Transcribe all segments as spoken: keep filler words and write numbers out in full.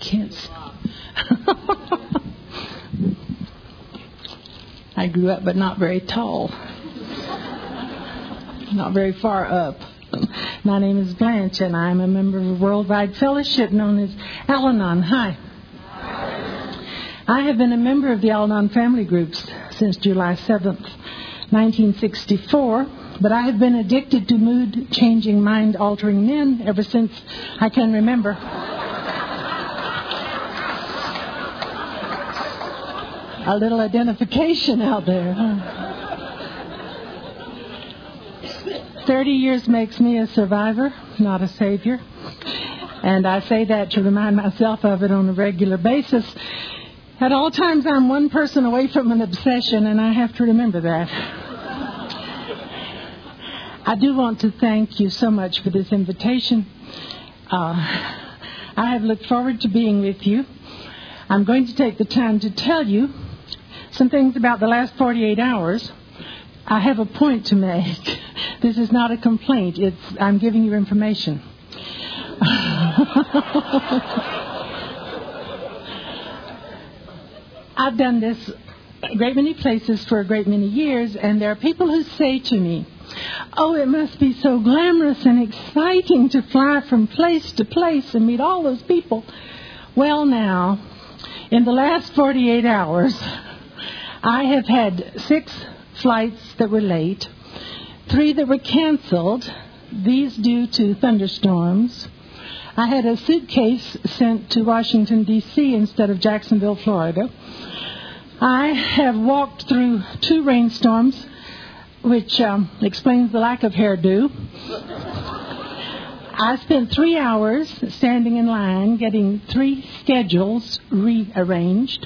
can't see. I grew up, but not very tall. Not very far up. My name is Blanche, and I'm a member of a worldwide fellowship known as Al-Anon. Hi. I have been a member of the Al-Anon family groups since July seventh, nineteen sixty-four, but I have been addicted to mood-changing, mind-altering men ever since I can remember. A little identification out there, huh? Thirty years makes me a survivor, not a savior. And I say that to remind myself of it on a regular basis. At all times, I'm one person away from an obsession, and I have to remember that. I do want to thank you so much for this invitation. Uh, I have looked forward to being with you. I'm going to take the time to tell you some things about the last forty-eight hours. I have a point to make. This is not a complaint. It's I'm giving you information. I've done this a great many places for a great many years, and there are people who say to me, oh, it must be so glamorous and exciting to fly from place to place and meet all those people. Well, now, in the last forty-eight hours, I have had six flights that were late, three that were canceled, these due to thunderstorms. I had a suitcase sent to Washington, D C instead of Jacksonville, Florida. I have walked through two rainstorms, which um, explains the lack of hairdo. I spent three hours standing in line getting three schedules rearranged.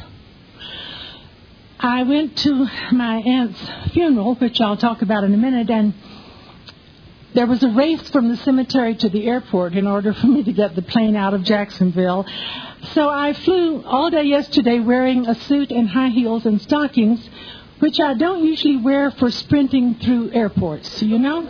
I went to my aunt's funeral, which I'll talk about in a minute, and there was a race from the cemetery to the airport in order for me to get the plane out of Jacksonville. So I flew all day yesterday wearing a suit and high heels and stockings, which I don't usually wear for sprinting through airports, you know?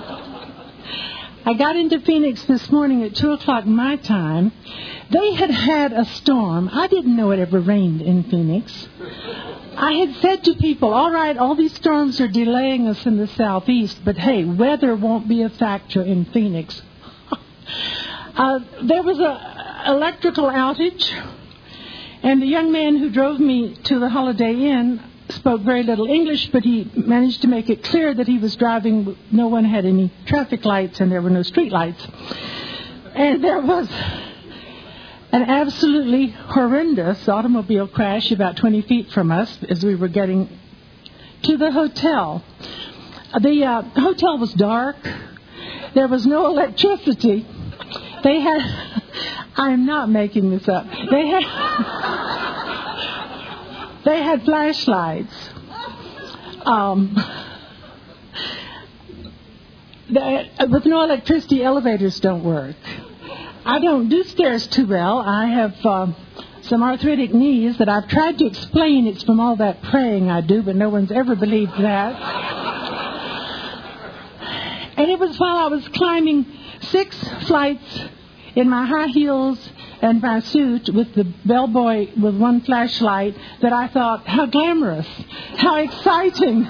I got into Phoenix this morning at two o'clock my time. They had had a storm. I didn't know it ever rained in Phoenix. I had said to people, all right, all these storms are delaying us in the southeast, but hey, weather won't be a factor in Phoenix. uh, there was a electrical outage, and the young man who drove me to the Holiday Inn spoke very little English, but he managed to make it clear that he was driving. No one had any traffic lights, and there were no street lights. And there was an absolutely horrendous automobile crash about twenty feet from us as we were getting to the hotel. The uh, hotel was dark. There was no electricity. They had... I'm not making this up. They had... they had flashlights. Um... The, with no electricity, elevators don't work. I don't do stairs too well. I have uh, some arthritic knees that I've tried to explain it's from all that praying I do, but no one's ever believed that. And it was while I was climbing six flights in my high heels and my suit with the bellboy with one flashlight that I thought, how glamorous, how exciting.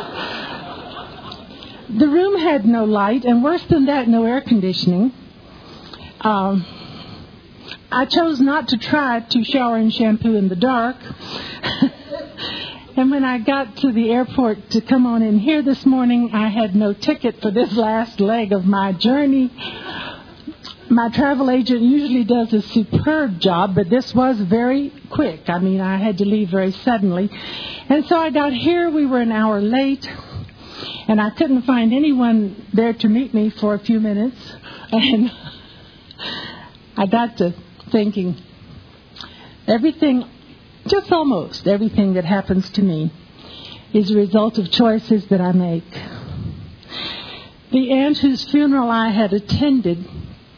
The room had no light, and worse than that, no air conditioning. Um, I chose not to try to shower and shampoo in the dark. And when I got to the airport to come on in here this morning, I had no ticket for this last leg of my journey. My travel agent usually does a superb job, but this was very quick. I mean, I had to leave very suddenly. And so I got here. We were an hour late, and I couldn't find anyone there to meet me for a few minutes. And I got to thinking, everything, just almost everything that happens to me is a result of choices that I make. The aunt whose funeral I had attended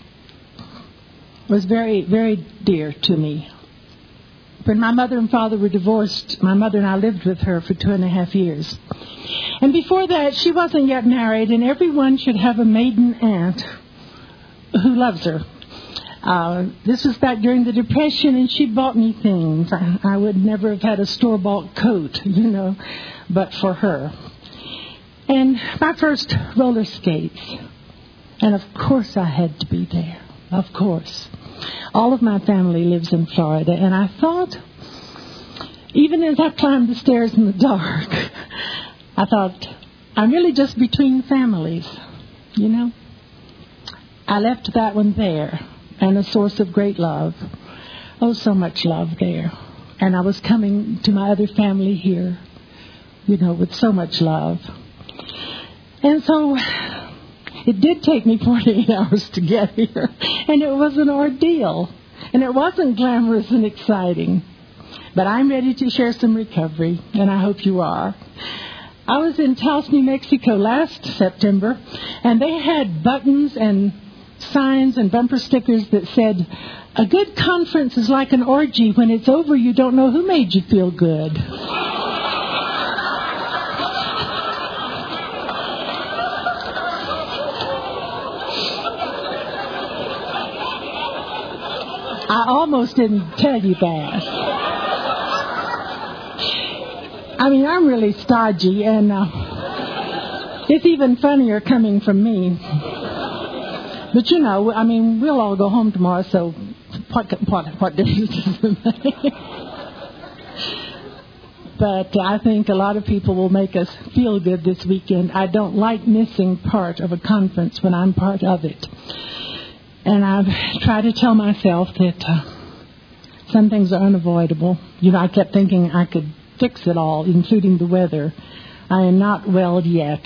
was very, very dear to me. When my mother and father were divorced, my mother and I lived with her for two and a half years. And before that, she wasn't yet married, and everyone should have a maiden aunt who loves her. Uh, this was back during the Depression, and she bought me things. I, I would never have had a store-bought coat, you know, but for her. And my first roller skates. And of course I had to be there. Of course. All of my family lives in Florida, and I thought, even as I climbed the stairs in the dark, I thought, I'm really just between families, you know. I left that one there, and a source of great love. Oh, so much love there. And I was coming to my other family here, you know, with so much love. And so it did take me forty-eight hours to get here, and it was an ordeal. And it wasn't glamorous and exciting. But I'm ready to share some recovery, and I hope you are. I was in Taos, New Mexico last September, and they had buttons and signs and bumper stickers that said, a good conference is like an orgy. When it's over, you don't know who made you feel good. I almost didn't tell you that. I mean, I'm really stodgy, and uh, it's even funnier coming from me. But, you know, I mean, we'll all go home tomorrow, so what what, what difference does it make? But I think a lot of people will make us feel good this weekend. I don't like missing part of a conference when I'm part of it. And I've tried to tell myself that uh, some things are unavoidable. You know, I kept thinking I could fix it all, including the weather. I am not well yet.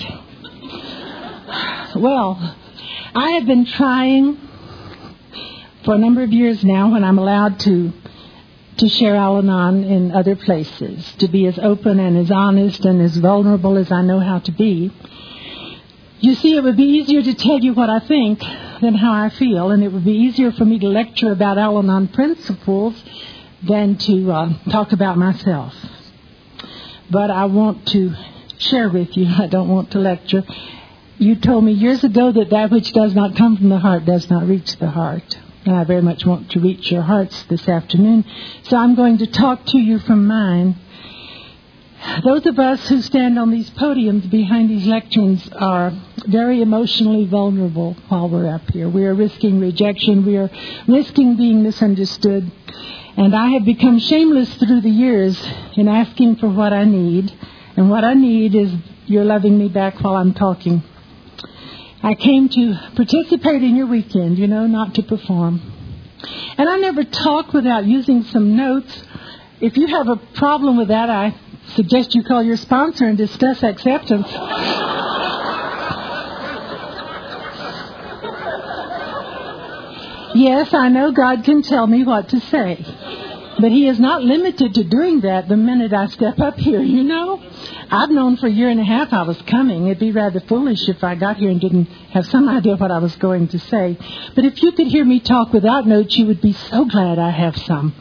Well, I have been trying for a number of years now, when I'm allowed to to share Al-Anon in other places, to be as open and as honest and as vulnerable as I know how to be. You see, it would be easier to tell you what I think than how I feel, and it would be easier for me to lecture about Al-Anon principles than to uh, talk about myself. But I want to share with you. I don't want to lecture. You told me years ago that that which does not come from the heart does not reach the heart. And I very much want to reach your hearts this afternoon. So I'm going to talk to you from mine. Those of us who stand on these podiums behind these lecterns are very emotionally vulnerable while we're up here. We are risking rejection. We are risking being misunderstood. And I have become shameless through the years in asking for what I need. And what I need is your loving me back while I'm talking. I came to participate in your weekend, you know, not to perform. And I never talk without using some notes. If you have a problem with that, I suggest you call your sponsor and discuss acceptance. Yes, I know God can tell me what to say. But He is not limited to doing that the minute I step up here, you know. I've known for a year and a half I was coming. It'd be rather foolish if I got here and didn't have some idea what I was going to say. But if you could hear me talk without notes, you would be so glad I have some.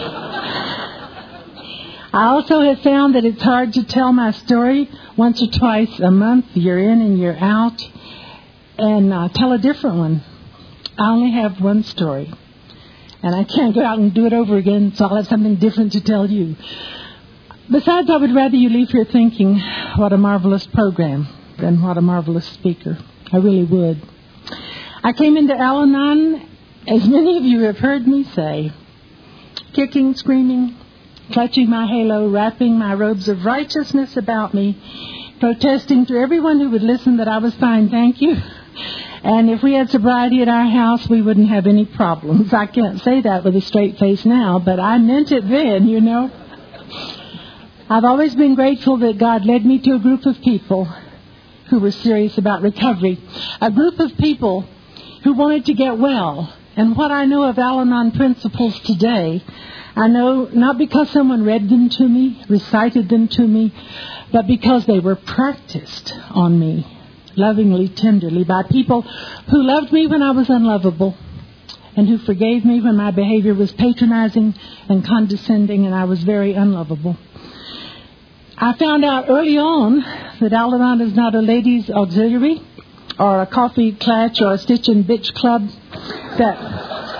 I also have found that it's hard to tell my story once or twice a month, year in and year out, and uh, tell a different one. I only have one story. And I can't go out and do it over again, so I'll have something different to tell you. Besides, I would rather you leave here thinking, what a marvelous program, than what a marvelous speaker. I really would. I came into Al-Anon, as many of you have heard me say, kicking, screaming, clutching my halo, wrapping my robes of righteousness about me, protesting to everyone who would listen that I was fine, thank you. And if we had sobriety at our house, we wouldn't have any problems. I can't say that with a straight face now, but I meant it then, you know. I've always been grateful that God led me to a group of people who were serious about recovery. A group of people who wanted to get well. And what I know of Al-Anon principles today, I know not because someone read them to me, recited them to me, but because they were practiced on me, lovingly, tenderly, by people who loved me when I was unlovable and who forgave me when my behavior was patronizing and condescending and I was very unlovable. I found out early on that Al-Anon is not a ladies' auxiliary or a coffee clutch or a stitch and bitch club that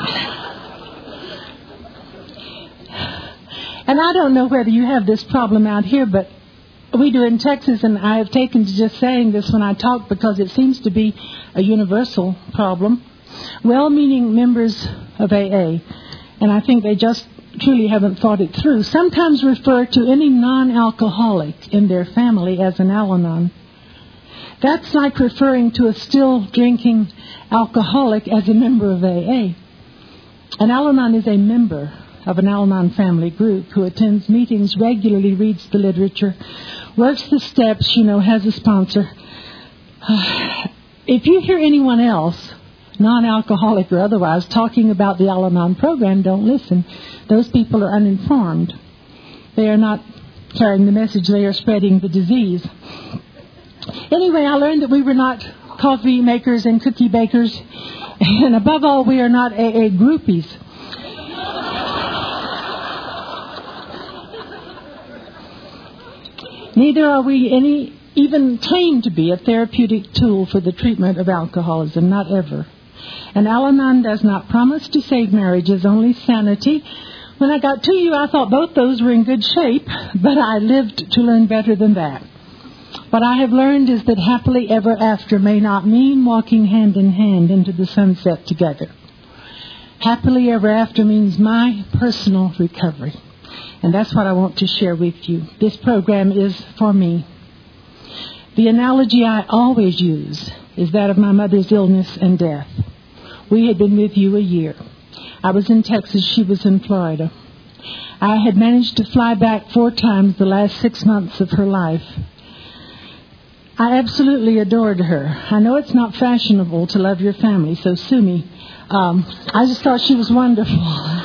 And I don't know whether you have this problem out here, but we do in Texas, and I have taken to just saying this when I talk because it seems to be a universal problem. Well-meaning members of A A, and I think they just truly haven't thought it through, sometimes refer to any non-alcoholic in their family as an Al-Anon. That's like referring to a still drinking alcoholic as a member of A A. An Al-Anon is a member of an Al-Anon family group who attends meetings regularly, reads the literature, works the steps, you know, has a sponsor. Uh, if you hear anyone else, non-alcoholic or otherwise, talking about the Al-Anon program, don't listen. Those people are uninformed. They are not carrying the message. They are spreading the disease. Anyway, I learned that we were not coffee makers and cookie bakers. And above all, we are not A A groupies. Neither are we any even claimed to be a therapeutic tool for the treatment of alcoholism, not ever. And Al-Anon does not promise to save marriages, only sanity. When I got to you, I thought both those were in good shape, but I lived to learn better than that. What I have learned is that happily ever after may not mean walking hand in hand into the sunset together. Happily ever after means my personal recovery. And that's what I want to share with you. This program is for me. The analogy I always use is that of my mother's illness and death. We had been with you a year. I was in Texas. She was in Florida. I had managed to fly back four times the last six months of her life. I absolutely adored her. I know it's not fashionable to love your family, so sue me. Um, I just thought she was wonderful.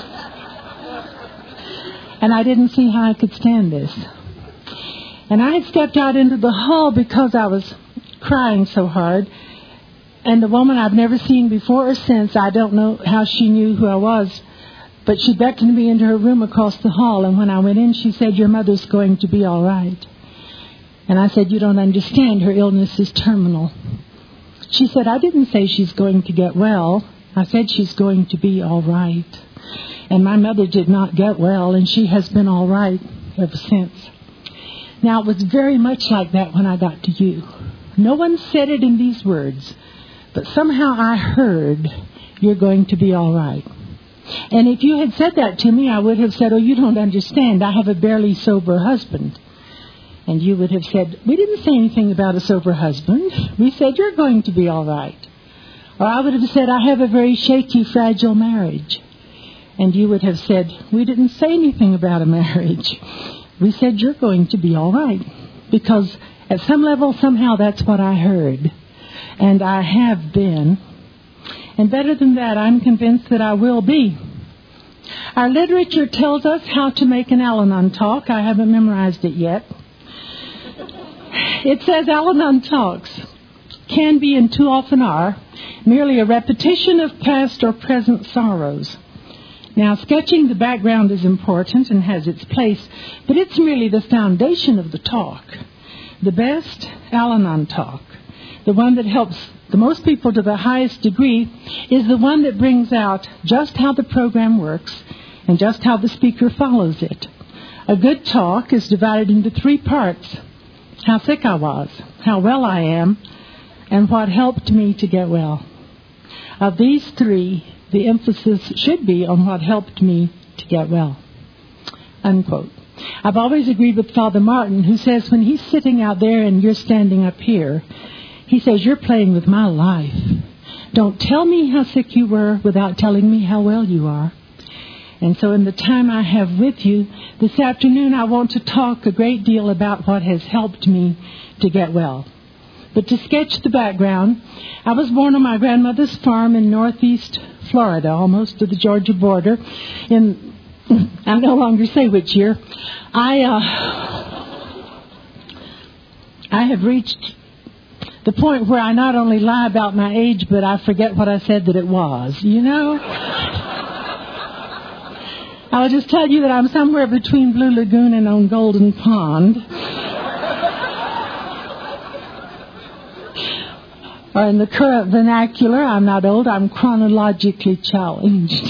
And I didn't see how I could stand this. And I had stepped out into the hall because I was crying so hard. And the woman I've never seen before or since, I don't know how she knew who I was, but she beckoned me into her room across the hall. And when I went in, she said, "Your mother's going to be all right." And I said, "You don't understand. Her illness is terminal." She said, "I didn't say she's going to get well. I said she's going to be all right." And my mother did not get well, and she has been all right ever since. Now, it was very much like that when I got to you. No one said it in these words, but somehow I heard, "You're going to be all right." And if you had said that to me, I would have said, "Oh, you don't understand. I have a barely sober husband." And you would have said, "We didn't say anything about a sober husband. We said you're going to be all right." Or I would have said, "I have a very shaky, fragile marriage." And you would have said, "We didn't say anything about a marriage. We said you're going to be all right." Because at some level, somehow that's what I heard. And I have been. And better than that, I'm convinced that I will be. Our literature tells us how to make an Al-Anon talk. I haven't memorized it yet. It says Al-Anon talks can be, and too often are, merely a repetition of past or present sorrows. Now, sketching the background is important and has its place, but it's merely the foundation of the talk. The best Al-Anon talk, the one that helps the most people to the highest degree, is the one that brings out just how the program works and just how the speaker follows it. A good talk is divided into three parts: how sick I was, how well I am, and what helped me to get well. Of these three, the emphasis should be on what helped me to get well. Unquote. I've always agreed with Father Martin, who says when he's sitting out there and you're standing up here, he says, "You're playing with my life. Don't tell me how sick you were without telling me how well you are." And so in the time I have with you this afternoon, I want to talk a great deal about what has helped me to get well. But to sketch the background, I was born on my grandmother's farm in northeast Florida, almost to the Georgia border. In I no longer say which year. I uh, I have reached the point where I not only lie about my age, but I forget what I said that it was. You know. I'll just tell you that I'm somewhere between Blue Lagoon and on Golden Pond. Or in the current vernacular, I'm not old, I'm chronologically challenged.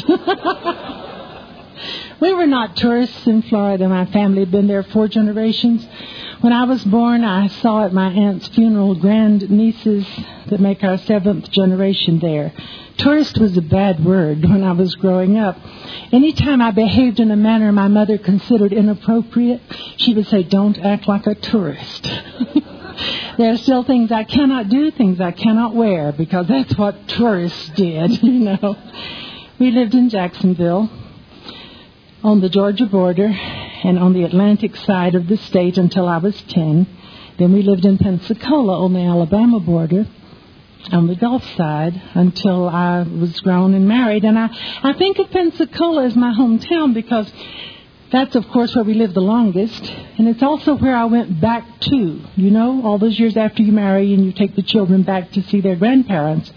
We were not tourists in Florida. My family had been there four generations. When I was born, I saw at my aunt's funeral grand nieces that make our seventh generation there. Tourist was a bad word when I was growing up. Anytime I behaved in a manner my mother considered inappropriate, she would say, "Don't act like a tourist." There are still things I cannot do, things I cannot wear, because that's what tourists did, you know. We lived in Jacksonville on the Georgia border and on the Atlantic side of the state until I was ten. Then we lived in Pensacola on the Alabama border on the Gulf side until I was grown and married. And I, I think of Pensacola as my hometown because that's, of course, where we lived the longest. And it's also where I went back to, you know, all those years after you marry and you take the children back to see their grandparents.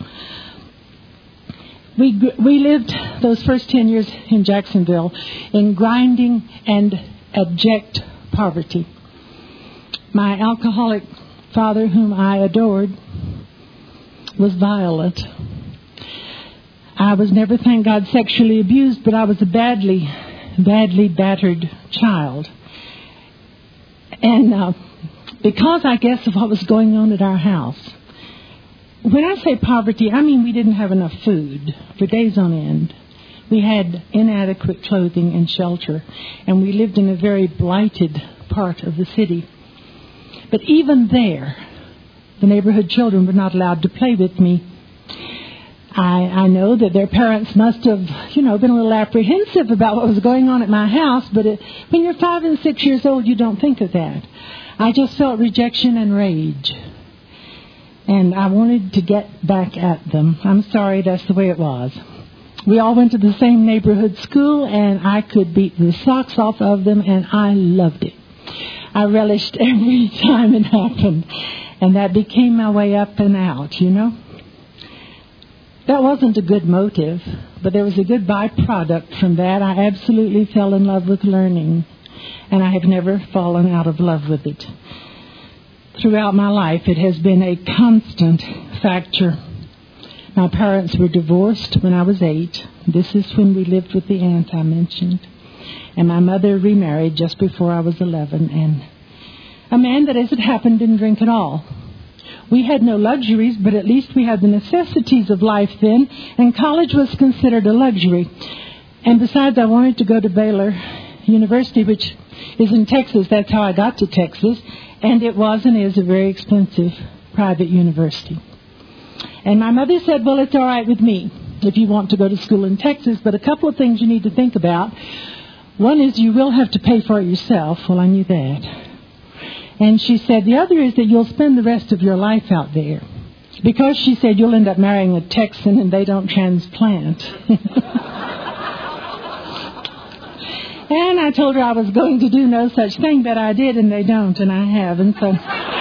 We we lived those first ten years in Jacksonville in grinding and abject poverty. My alcoholic father, whom I adored, was violent. I was never, thank God, sexually abused, but I was a badly, badly battered child. And uh, because, I guess, of what was going on at our house, when I say poverty, I mean we didn't have enough food for days on end. We had inadequate clothing and shelter, and we lived in a very blighted part of the city. But even there, the neighborhood children were not allowed to play with me. I, I know that their parents must have, you know, been a little apprehensive about what was going on at my house, but it, when you're five and six years old, you don't think of that. I just felt rejection and rage. And I wanted to get back at them. I'm sorry, that's the way it was. We all went to the same neighborhood school, and I could beat the socks off of them, and I loved it. I relished every time it happened. And that became my way up and out, you know. That wasn't a good motive, but there was a good byproduct from that. I absolutely fell in love with learning, and I have never fallen out of love with it. Throughout my life, it has been a constant factor. My parents were divorced when I was eight. This is when we lived with the aunt I mentioned. And my mother remarried just before I was eleven. And a man that, as it happened, didn't drink at all. We had no luxuries, but at least we had the necessities of life then. And college was considered a luxury. And besides, I wanted to go to Baylor University, which is in Texas. That's how I got to Texas. And it was and is a very expensive private university. And my mother said, well, it's all right with me if you want to go to school in Texas, but a couple of things you need to think about. One is you will have to pay for it yourself. Well, I knew that. And she said the other is that you'll spend the rest of your life out there. Because she said you'll end up marrying a Texan and they don't transplant. And I told her I was going to do no such thing, but I did, and they don't, and I have. And so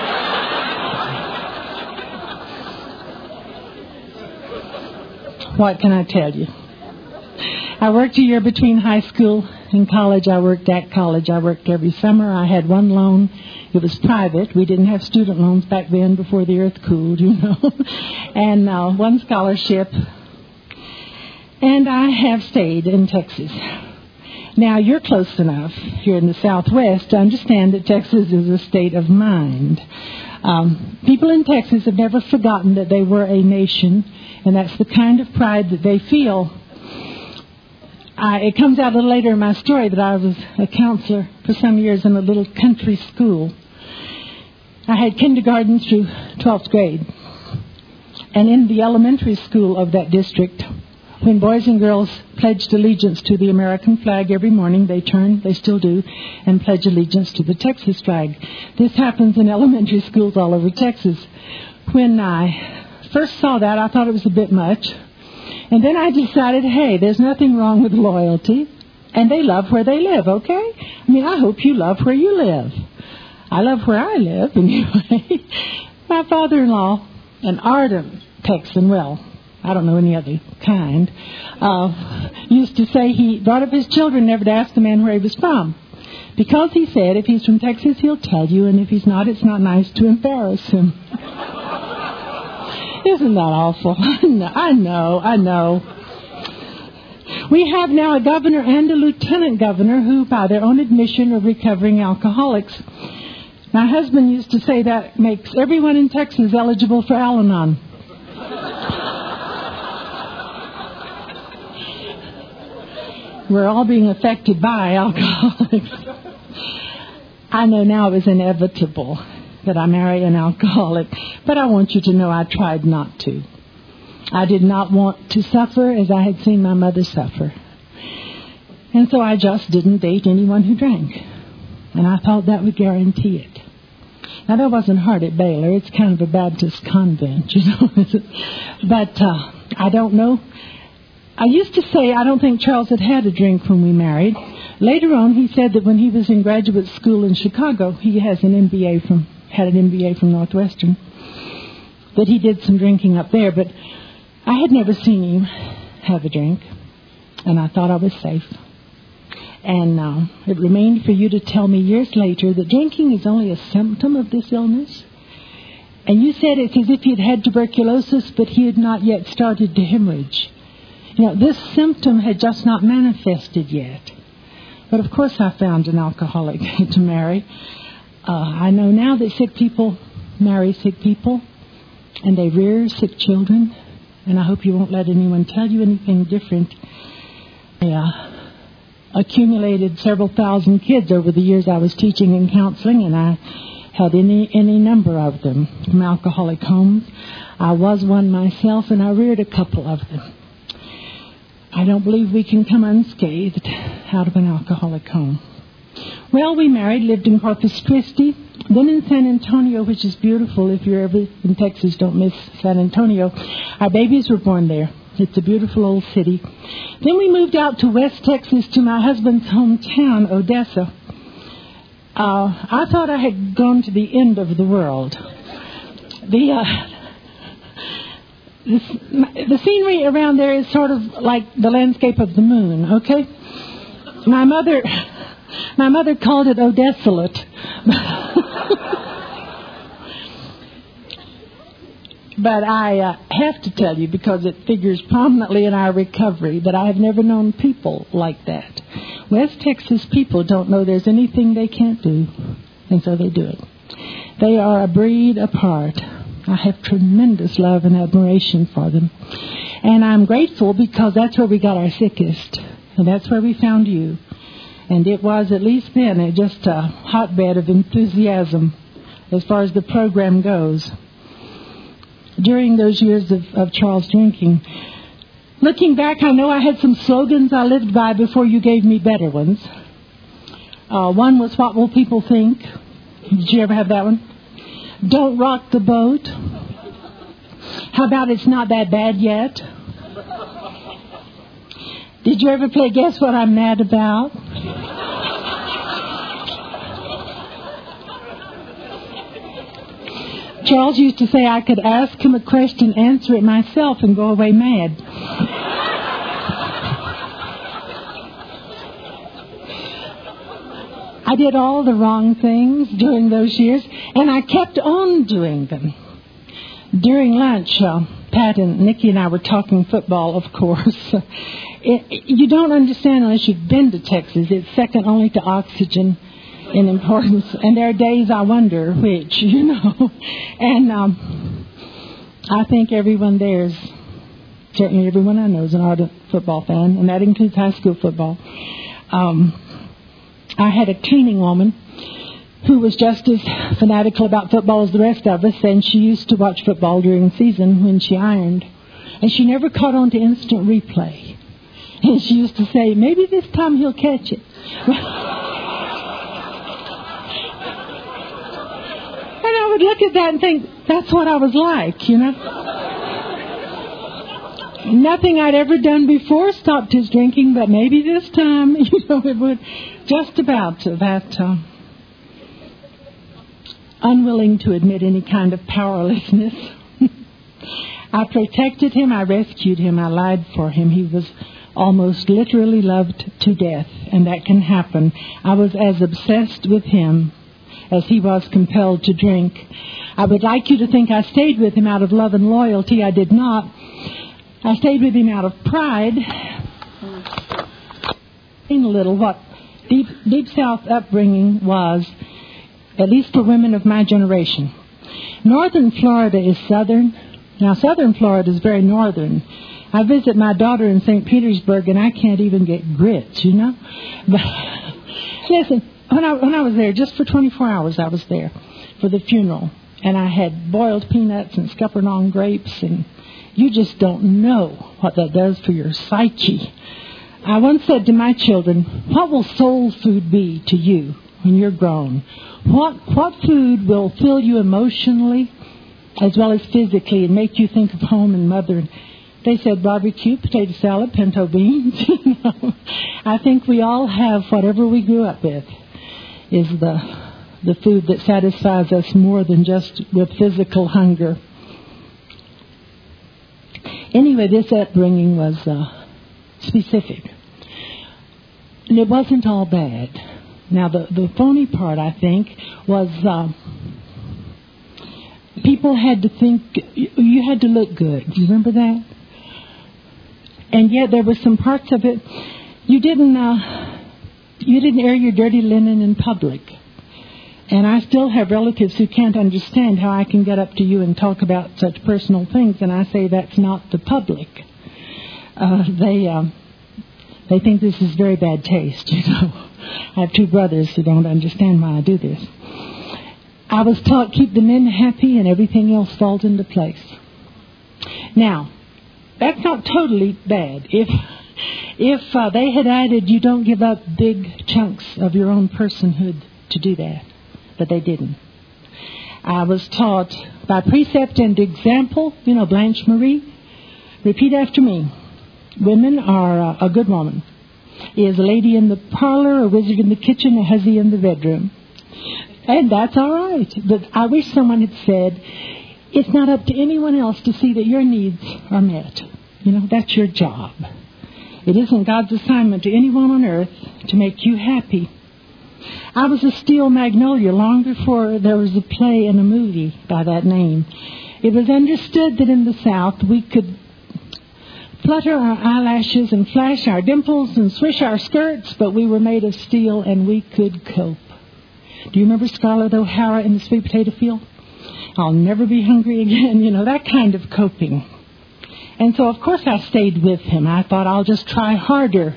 what can I tell you? I worked a year between high school and college. I worked at college. I worked every summer. I had one loan. It was private. We didn't have student loans back then before the earth cooled, you know. And uh, one scholarship. And I have stayed in Texas. Now, you're close enough here in the Southwest to understand that Texas is a state of mind. Um, people in Texas have never forgotten that they were a nation, and that's the kind of pride that they feel. I, it comes out a little later in my story that I was a counselor for some years in a little country school. I had kindergarten through twelfth grade. And in the elementary school of that district, when boys and girls pledged allegiance to the American flag every morning, they turned, they still do, and pledge allegiance to the Texas flag. This happens in elementary schools all over Texas. When I first saw that, I thought it was a bit much. And then I decided, hey, there's nothing wrong with loyalty. And they love where they live, okay? I mean, I hope you love where you live. I love where I live, anyway. My father-in-law, an ardent Texan, well, I don't know any other kind, uh, used to say he brought up his children never to ask the man where he was from. Because he said, if he's from Texas, he'll tell you, and if he's not, it's not nice to embarrass him. Isn't that awful? I know, I know. We have now a governor and a lieutenant governor who, by their own admission, are recovering alcoholics. My husband used to say that makes everyone in Texas eligible for Al-Anon. We're all being affected by alcoholics. I know now it was inevitable that I marry an alcoholic, but I want you to know I tried not to. I did not want to suffer as I had seen my mother suffer. And so I just didn't date anyone who drank. And I thought that would guarantee it. Now, that wasn't hard at Baylor. It's kind of a Baptist convent, you know. But uh, I don't know. I used to say I don't think Charles had had a drink when we married. Later on, he said that when he was in graduate school in Chicago, he has an M B A from had an M B A from Northwestern, that he did some drinking up there. But I had never seen him have a drink, and I thought I was safe. And uh, it remained for you to tell me years later that drinking is only a symptom of this illness. And you said it's as if he had had tuberculosis, but he had not yet started to hemorrhage. You know, this symptom had just not manifested yet. But of course I found an alcoholic to marry. Uh, I know now that sick people marry sick people, and they rear sick children. And I hope you won't let anyone tell you anything different. Yeah. Accumulated several thousand kids over the years I was teaching and counseling, and I had any any number of them from alcoholic homes. I was one myself, and I reared a couple of them. I don't believe we can come unscathed out of an alcoholic home. Well, we married, lived in Corpus Christi, then in San Antonio, which is beautiful. If you're ever in Texas, don't miss San Antonio. Our babies were born there. It's a beautiful old city. Then we moved out to West Texas to my husband's hometown, Odessa. Uh, I thought I had gone to the end of the world. The, uh, the, the scenery around there is sort of like the landscape of the moon, okay? My mother, my mother called it Odesolate. But I uh, have to tell you, because it figures prominently in our recovery, that I have never known people like that. West Texas people don't know there's anything they can't do, and so they do it. They are a breed apart. I have tremendous love and admiration for them. And I'm grateful because that's where we got our sickest, and that's where we found you. And it was, at least then, just a hotbed of enthusiasm as far as the program goes. During those years of, of Charles drinking. Looking back, I know I had some slogans I lived by before you gave me better ones. Uh, one was, what will people think? Did you ever have that one? Don't rock the boat. How about it's not that bad yet? Did you ever play Guess What I'm Mad About? Charles used to say I could ask him a question, answer it myself, and go away mad. I did all the wrong things during those years, and I kept on doing them. During lunch, uh, Pat and Nikki and I were talking football, of course. It, it, you don't understand unless you've been to Texas. It's second only to oxygen in importance, and there are days I wonder which, you know. And um, I think everyone there is, certainly everyone I know is an ardent football fan, and that includes high school football. Um, I had a cleaning woman who was just as fanatical about football as the rest of us, and she used to watch football during the season when she ironed. And she never caught on to instant replay. And she used to say, maybe this time he'll catch it. And I would look at that and think, that's what I was like, you know. Nothing I'd ever done before stopped his drinking, but maybe this time, you know, it would just about to that. Uh, unwilling to admit any kind of powerlessness. I protected him, I rescued him, I lied for him. He was almost literally loved to death, and that can happen. I was as obsessed with him as he was compelled to drink. I would like you to think I stayed with him out of love and loyalty. I did not. I stayed with him out of pride. A little what deep, deep South upbringing was, at least for women of my generation. Northern Florida is southern. Now, southern Florida is very northern. I visit my daughter in Saint Petersburg, and I can't even get grits, you know. But listen, when I when I was there, just for twenty-four hours, I was there for the funeral, and I had boiled peanuts and scuppernong grapes, and you just don't know what that does for your psyche. I once said to my children, "What will soul food be to you when you're grown? What what food will fill you emotionally as well as physically and make you think of home and mother?" They said barbecue, potato salad, pinto beans. You know, I think we all have whatever we grew up with is the the food that satisfies us more than just with physical hunger. Anyway, this upbringing was uh, specific. And it wasn't all bad. Now, the, the phony part, I think, was uh, people had to think, you had to look good. Do you remember that? And yet there were some parts of it, you didn't, uh, you didn't air your dirty linen in public. And I still have relatives who can't understand how I can get up to you and talk about such personal things, and I say that's not the public. Uh, they um, they think this is very bad taste, you know. I have two brothers who don't understand why I do this. I was taught keep the men happy and everything else falls into place. Now, that's not totally bad. If if uh, they had added you don't give up big chunks of your own personhood to do that. But they didn't. I was taught by precept and example, you know, Blanche Marie, repeat after me. Women are uh, a good woman. Is a lady in the parlor, a wizard in the kitchen, a hussy in the bedroom. And that's all right. But I wish someone had said, it's not up to anyone else to see that your needs are met. You know, that's your job. It isn't God's assignment to anyone on earth to make you happy. I was a steel magnolia long before there was a play and a movie by that name. It was understood that in the South we could flutter our eyelashes and flash our dimples and swish our skirts, but we were made of steel and we could cope. Do you remember Scarlett O'Hara in the sweet potato field? I'll never be hungry again, you know, that kind of coping. And so, of course, I stayed with him. I thought I'll just try harder.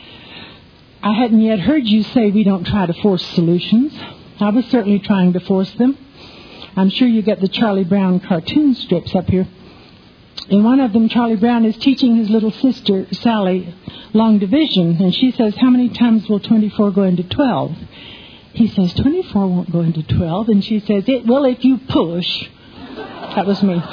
I hadn't yet heard you say we don't try to force solutions. I was certainly trying to force them. I'm sure you get the Charlie Brown cartoon strips up here. In one of them, Charlie Brown is teaching his little sister, Sally, long division. And she says, how many times will twenty-four go into twelve? He says, twenty-four won't go into twelve. And she says, it will if you push. That was me.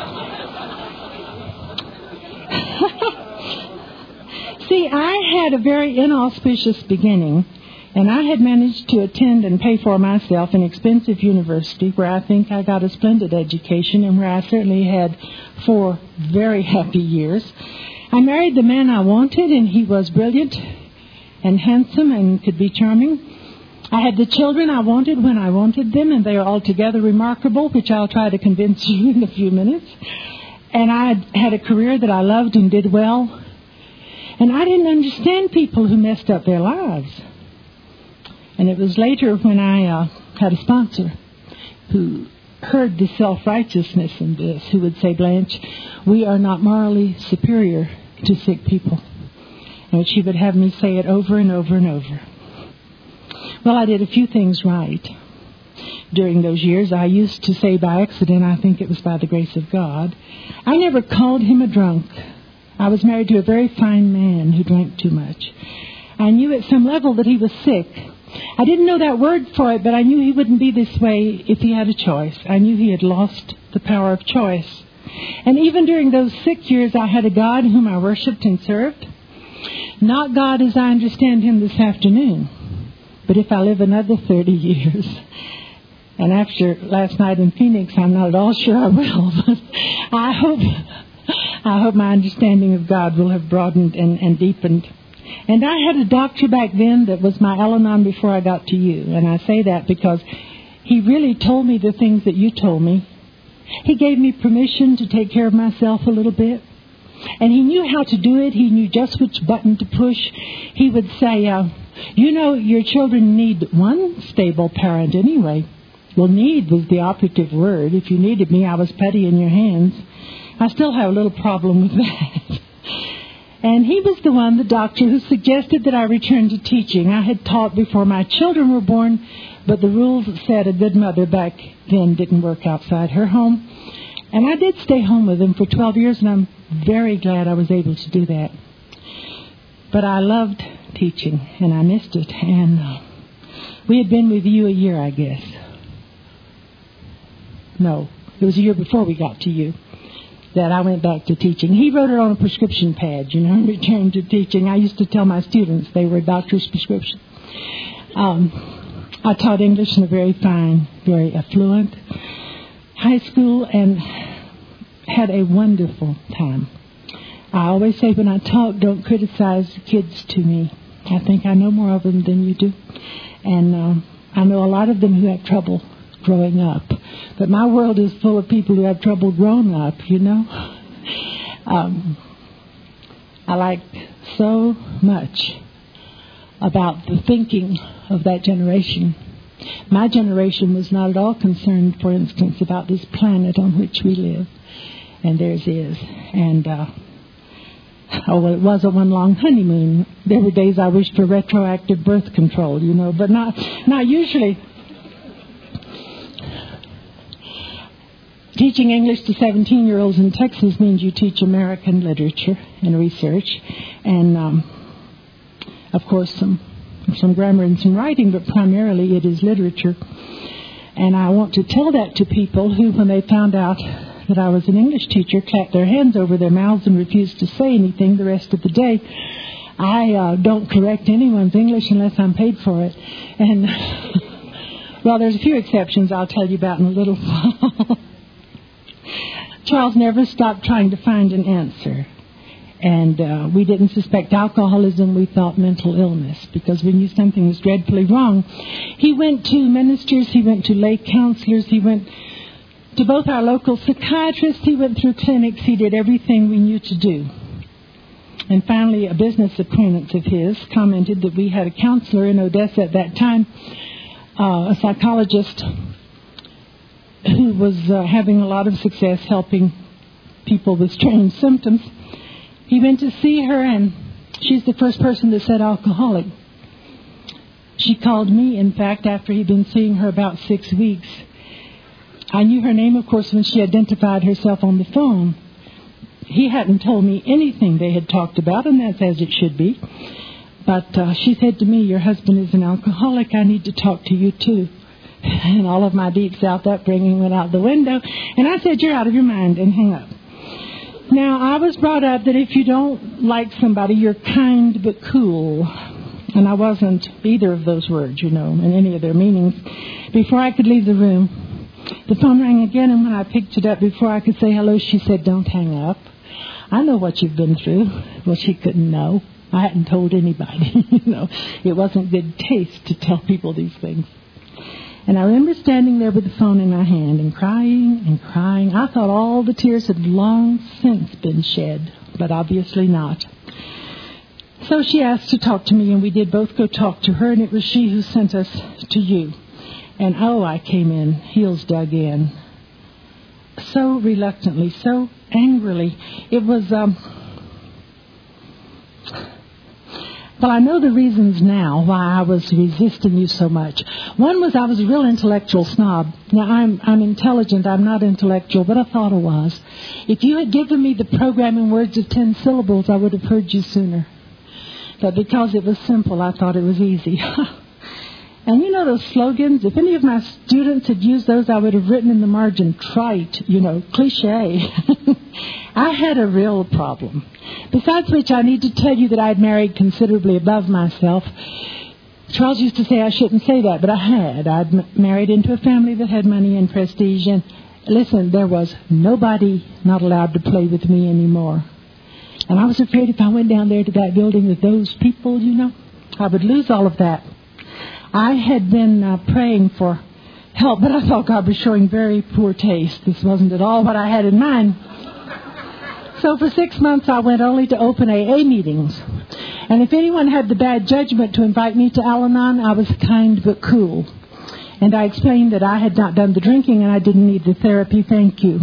See, I had a very inauspicious beginning, and I had managed to attend and pay for myself an expensive university where I think I got a splendid education and where I certainly had four very happy years. I married the man I wanted, and he was brilliant and handsome and could be charming. I had the children I wanted when I wanted them, and they are altogether remarkable, which I'll try to convince you in a few minutes. And I had a career that I loved and did well. And I didn't understand people who messed up their lives. And it was later when I uh, had a sponsor who heard the self-righteousness in this, who would say, Blanche, we are not morally superior to sick people. And she would have me say it over and over and over. Well, I did a few things right during those years. I used to say by accident, I think it was by the grace of God, I never called him a drunk. I was married to a very fine man who drank too much. I knew at some level that he was sick. I didn't know that word for it, but I knew he wouldn't be this way if he had a choice. I knew he had lost the power of choice. And even during those sick years, I had a God whom I worshipped and served. Not God as I understand him this afternoon, but if I live another thirty years, and after last night in Phoenix, I'm not at all sure I will, but I hope... I hope my understanding of God will have broadened and, and deepened. And I had a doctor back then that was my Al-Anon before I got to you. And I say that because He really told me the things that you told me. He gave me permission to take care of myself a little bit. And he knew how to do it. He knew just which button to push. He would say, uh, you know, your children need one stable parent anyway. Well, need was the operative word. If you needed me, I was putty in your hands. I still have a little problem with that. And he was the one, the doctor, who suggested that I return to teaching. I had taught before my children were born, but the rules that said a good mother back then didn't work outside her home. And I did stay home with them for twelve years, and I'm very glad I was able to do that. But I loved teaching, and I missed it. And uh, we had been with you a year, I guess. No, it was a year before we got to you that I went back to teaching. He wrote it on a prescription pad, you know, returned to teaching. I used to tell my students they were a doctor's prescription. Um, I taught English in a very fine, very affluent high school and had a wonderful time. I always say when I talk, don't criticize kids to me. I think I know more of them than you do. And um, I know a lot of them who have trouble growing up. But my world is full of people who have trouble growing up, you know. Um, I like so much about the thinking of that generation. My generation was not at all concerned, for instance, about this planet on which we live. And theirs is. And, uh, oh, well, it wasn't one long honeymoon. There were days I wished for retroactive birth control, you know, but not, not usually. Teaching English to seventeen-year-olds in Texas means you teach American literature and research, and, um, of course, some some grammar and some writing, but primarily it is literature. And I want to tell that to people who, when they found out that I was an English teacher, clapped their hands over their mouths and refused to say anything the rest of the day. I uh, don't correct anyone's English unless I'm paid for it. And, well, there's a few exceptions I'll tell you about in a little while. Charles never stopped trying to find an answer. And uh, we didn't suspect alcoholism. We thought mental illness because we knew something was dreadfully wrong. He went to ministers. He went to lay counselors. He went to both our local psychiatrists. He went through clinics. He did everything we knew to do. And finally, a business acquaintance of his commented that we had a counselor in Odessa at that time, uh, a psychologist who was uh, having a lot of success helping people with strange symptoms. He went to see her, and she's the first person that said alcoholic. She called me, in fact, after he'd been seeing her about six weeks. I knew her name, of course, when she identified herself on the phone. He hadn't told me anything they had talked about, and that's as it should be. But uh, she said to me, your husband is an alcoholic. I need to talk to you, too. And all of my deep South upbringing went out the window. And I said, you're out of your mind, and hung up. Now, I was brought up that if you don't like somebody, you're kind but cool. And I wasn't either of those words, you know, in any of their meanings. Before I could leave the room, the phone rang again, and when I picked it up, before I could say hello, she said, don't hang up. I know what you've been through. Well, she couldn't know. I hadn't told anybody, you know. It wasn't good taste to tell people these things. And I remember standing there with the phone in my hand and crying and crying. I thought all the tears had long since been shed, but obviously not. So she asked to talk to me, and we did both go talk to her, and it was she who sent us to you. And oh, I came in, heels dug in, so reluctantly, so angrily. It was, um, well, I know the reasons now why I was resisting you so much. One was I was a real intellectual snob. Now, I'm I'm intelligent. I'm not intellectual, but I thought I was. If you had given me the program in words of ten syllables, I would have heard you sooner. But because it was simple, I thought it was easy. And you know those slogans? If any of my students had used those, I would have written in the margin, trite, you know, cliche. I had a real problem. Besides which, I need to tell you that I had married considerably above myself. Charles used to say I shouldn't say that, but I had. I'd m- married into a family that had money and prestige. And listen, there was nobody not allowed to play with me anymore. And I was afraid if I went down there to that building with those people, you know, I would lose all of that. I had been uh, praying for help, but I thought God was showing very poor taste. This wasn't at all what I had in mind. So for six months I went only to open A A meetings. And if anyone had the bad judgment to invite me to Al-Anon, I was kind but cool. And I explained that I had not done the drinking and I didn't need the therapy. Thank you.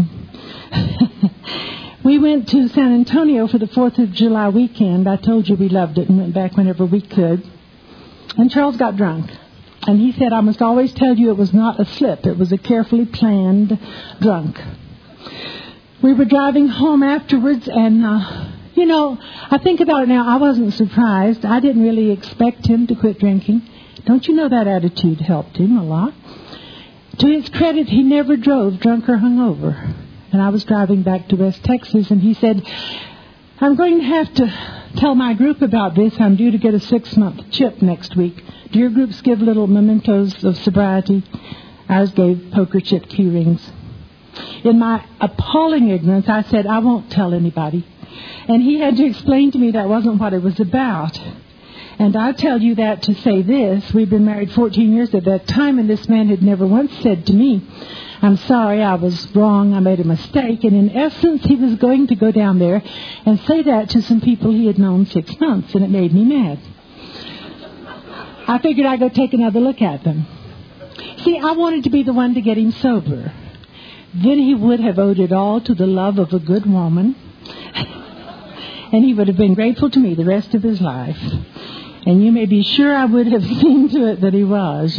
We went to San Antonio for the fourth of July weekend. I told you we loved it and went back whenever we could. And Charles got drunk. And he said, I must always tell you it was not a slip. It was a carefully planned drunk. We were driving home afterwards and, uh, you know, I think about it now, I wasn't surprised. I didn't really expect him to quit drinking. Don't you know that attitude helped him a lot? To his credit, he never drove drunk or hungover. And I was driving back to West Texas, and he said, I'm going to have to tell my group about this. I'm due to get a six-month chip next week. Do your groups give little mementos of sobriety? Ours gave poker chip key rings. In my appalling ignorance, I said, I won't tell anybody. And he had to explain to me that wasn't what it was about. And I tell you that to say this. We've been married fourteen years at that time, and this man had never once said to me, I'm sorry, I was wrong, I made a mistake. And in essence, he was going to go down there and say that to some people he had known six months, and it made me mad. I figured I'd go take another look at them. See, I wanted to be the one to get him sober. Then he would have owed it all to the love of a good woman, and he would have been grateful to me the rest of his life. And you may be sure I would have seen to it that he was.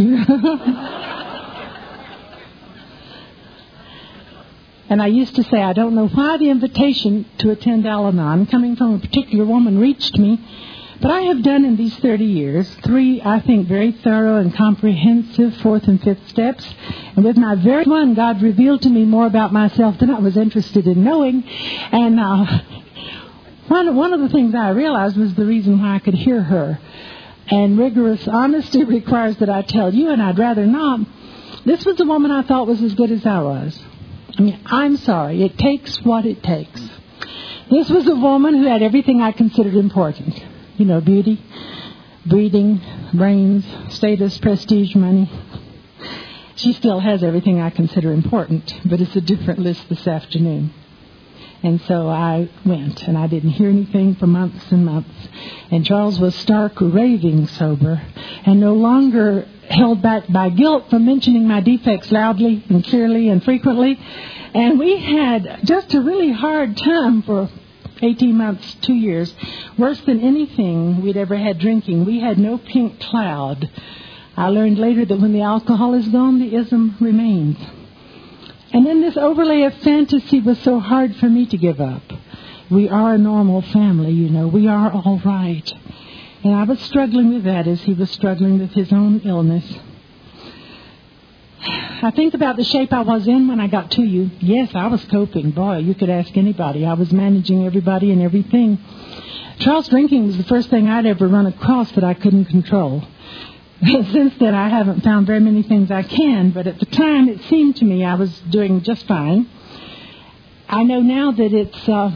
And I used to say, I don't know why the invitation to attend Al-Anon, coming from a particular woman, reached me. But I have done in these thirty years three, I think, very thorough and comprehensive fourth and fifth steps. And with my very one, God revealed to me more about myself than I was interested in knowing. And uh, one, one of the things I realized was the reason why I could hear her. And rigorous honesty requires that I tell you, and I'd rather not. This was a woman I thought was as good as I was. I mean, I'm sorry. It takes what it takes. This was a woman who had everything I considered important. You know, beauty, breeding, brains, status, prestige, money. She still has everything I consider important, but it's a different list this afternoon. And so I went, and I didn't hear anything for months and months. And Charles was stark raving sober, and no longer held back by guilt from mentioning my defects loudly and clearly and frequently. And we had just a really hard time for eighteen months, two years, worse than anything we'd ever had drinking. We had no pink cloud. I learned later that when the alcohol is gone, the ism remains. And then this overlay of fantasy was so hard for me to give up. We are a normal family, you know. We are all right. And I was struggling with that as he was struggling with his own illness. I think about the shape I was in when I got to you. Yes, I was coping. Boy, you could ask anybody. I was managing everybody and everything. Charles drinking was the first thing I'd ever run across that I couldn't control. Since then, I haven't found very many things I can, but at the time, it seemed to me I was doing just fine. I know now that it's, uh,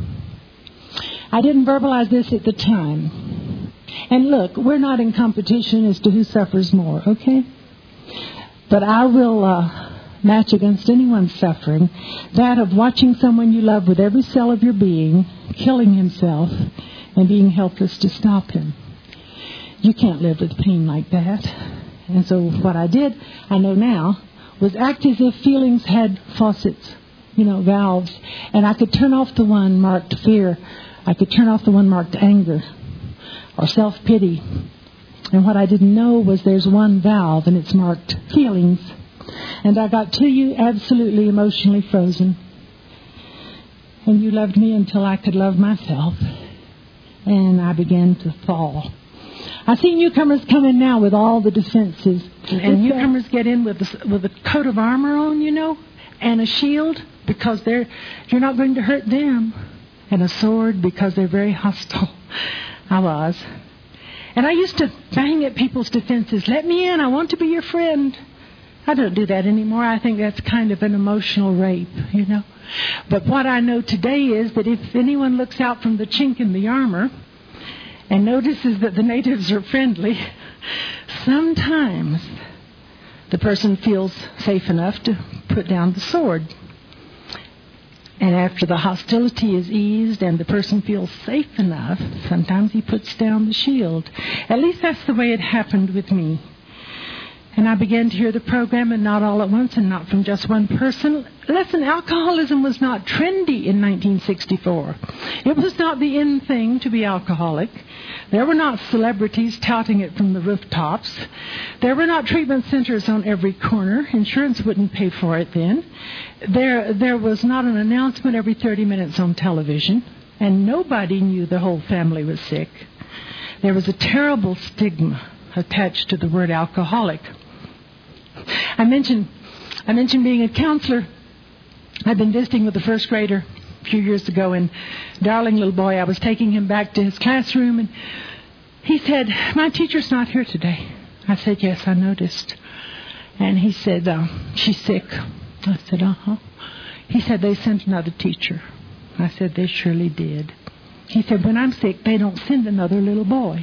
I didn't verbalize this at the time. And look, we're not in competition as to who suffers more, okay? But I will uh, match against anyone's suffering that of watching someone you love with every cell of your being killing himself and being helpless to stop him. You can't live with pain like that. And so what I did, I know now, was act as if feelings had faucets, you know, valves. And I could turn off the one marked fear. I could turn off the one marked anger or self-pity. And what I didn't know was there's one valve and it's marked feelings. And I got to you absolutely emotionally frozen. And you loved me until I could love myself. And I began to fall. I see newcomers come in now with all the defenses. And newcomers get in with a, with a coat of armor on, you know, and a shield because they're you're not going to hurt them. And a sword because they're very hostile. I was. And I used to bang at people's defenses. Let me in. I want to be your friend. I don't do that anymore. I think that's kind of an emotional rape, you know. But what I know today is that if anyone looks out from the chink in the armor and notices that the natives are friendly, sometimes the person feels safe enough to put down the sword. And after the hostility is eased and the person feels safe enough, sometimes he puts down the shield. At least that's the way it happened with me. And I began to hear the program, and not all at once, and not from just one person. Listen, alcoholism was not trendy in nineteen sixty-four. It was not the in thing to be alcoholic. There were not celebrities touting it from the rooftops. There were not treatment centers on every corner. Insurance wouldn't pay for it then. There, there was not an announcement every thirty minutes on television, and nobody knew the whole family was sick. There was a terrible stigma attached to the word alcoholic. I mentioned, I mentioned being a counselor. I'd been visiting with a first grader a few years ago, and darling little boy, I was taking him back to his classroom, and he said, "My teacher's not here today." I said, "Yes, I noticed." And he said, uh, "She's sick." I said, "Uh-huh." He said, "They sent another teacher." I said, "They surely did." He said, "When I'm sick, they don't send another little boy."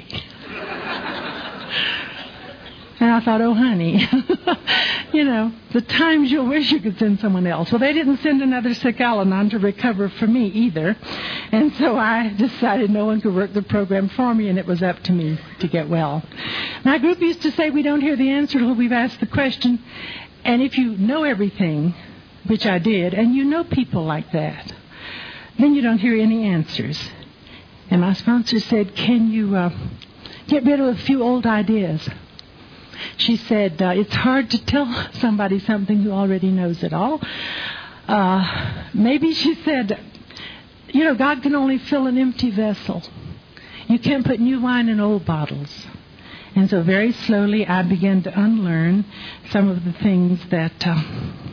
And I thought, oh, honey, you know, the times you'll wish you could send someone else. Well, they didn't send another sick Al-Anon to recover for me either. And so I decided no one could work the program for me, and it was up to me to get well. My group used to say we don't hear the answer until we've asked the question. And if you know everything, which I did, and you know people like that, then you don't hear any answers. And my sponsor said, "Can you uh, get rid of a few old ideas?" She said, uh, "It's hard to tell somebody something who already knows it all." Uh, maybe she said, "You know, God can only fill an empty vessel. You can't put new wine in old bottles." And so very slowly I began to unlearn some of the things that uh,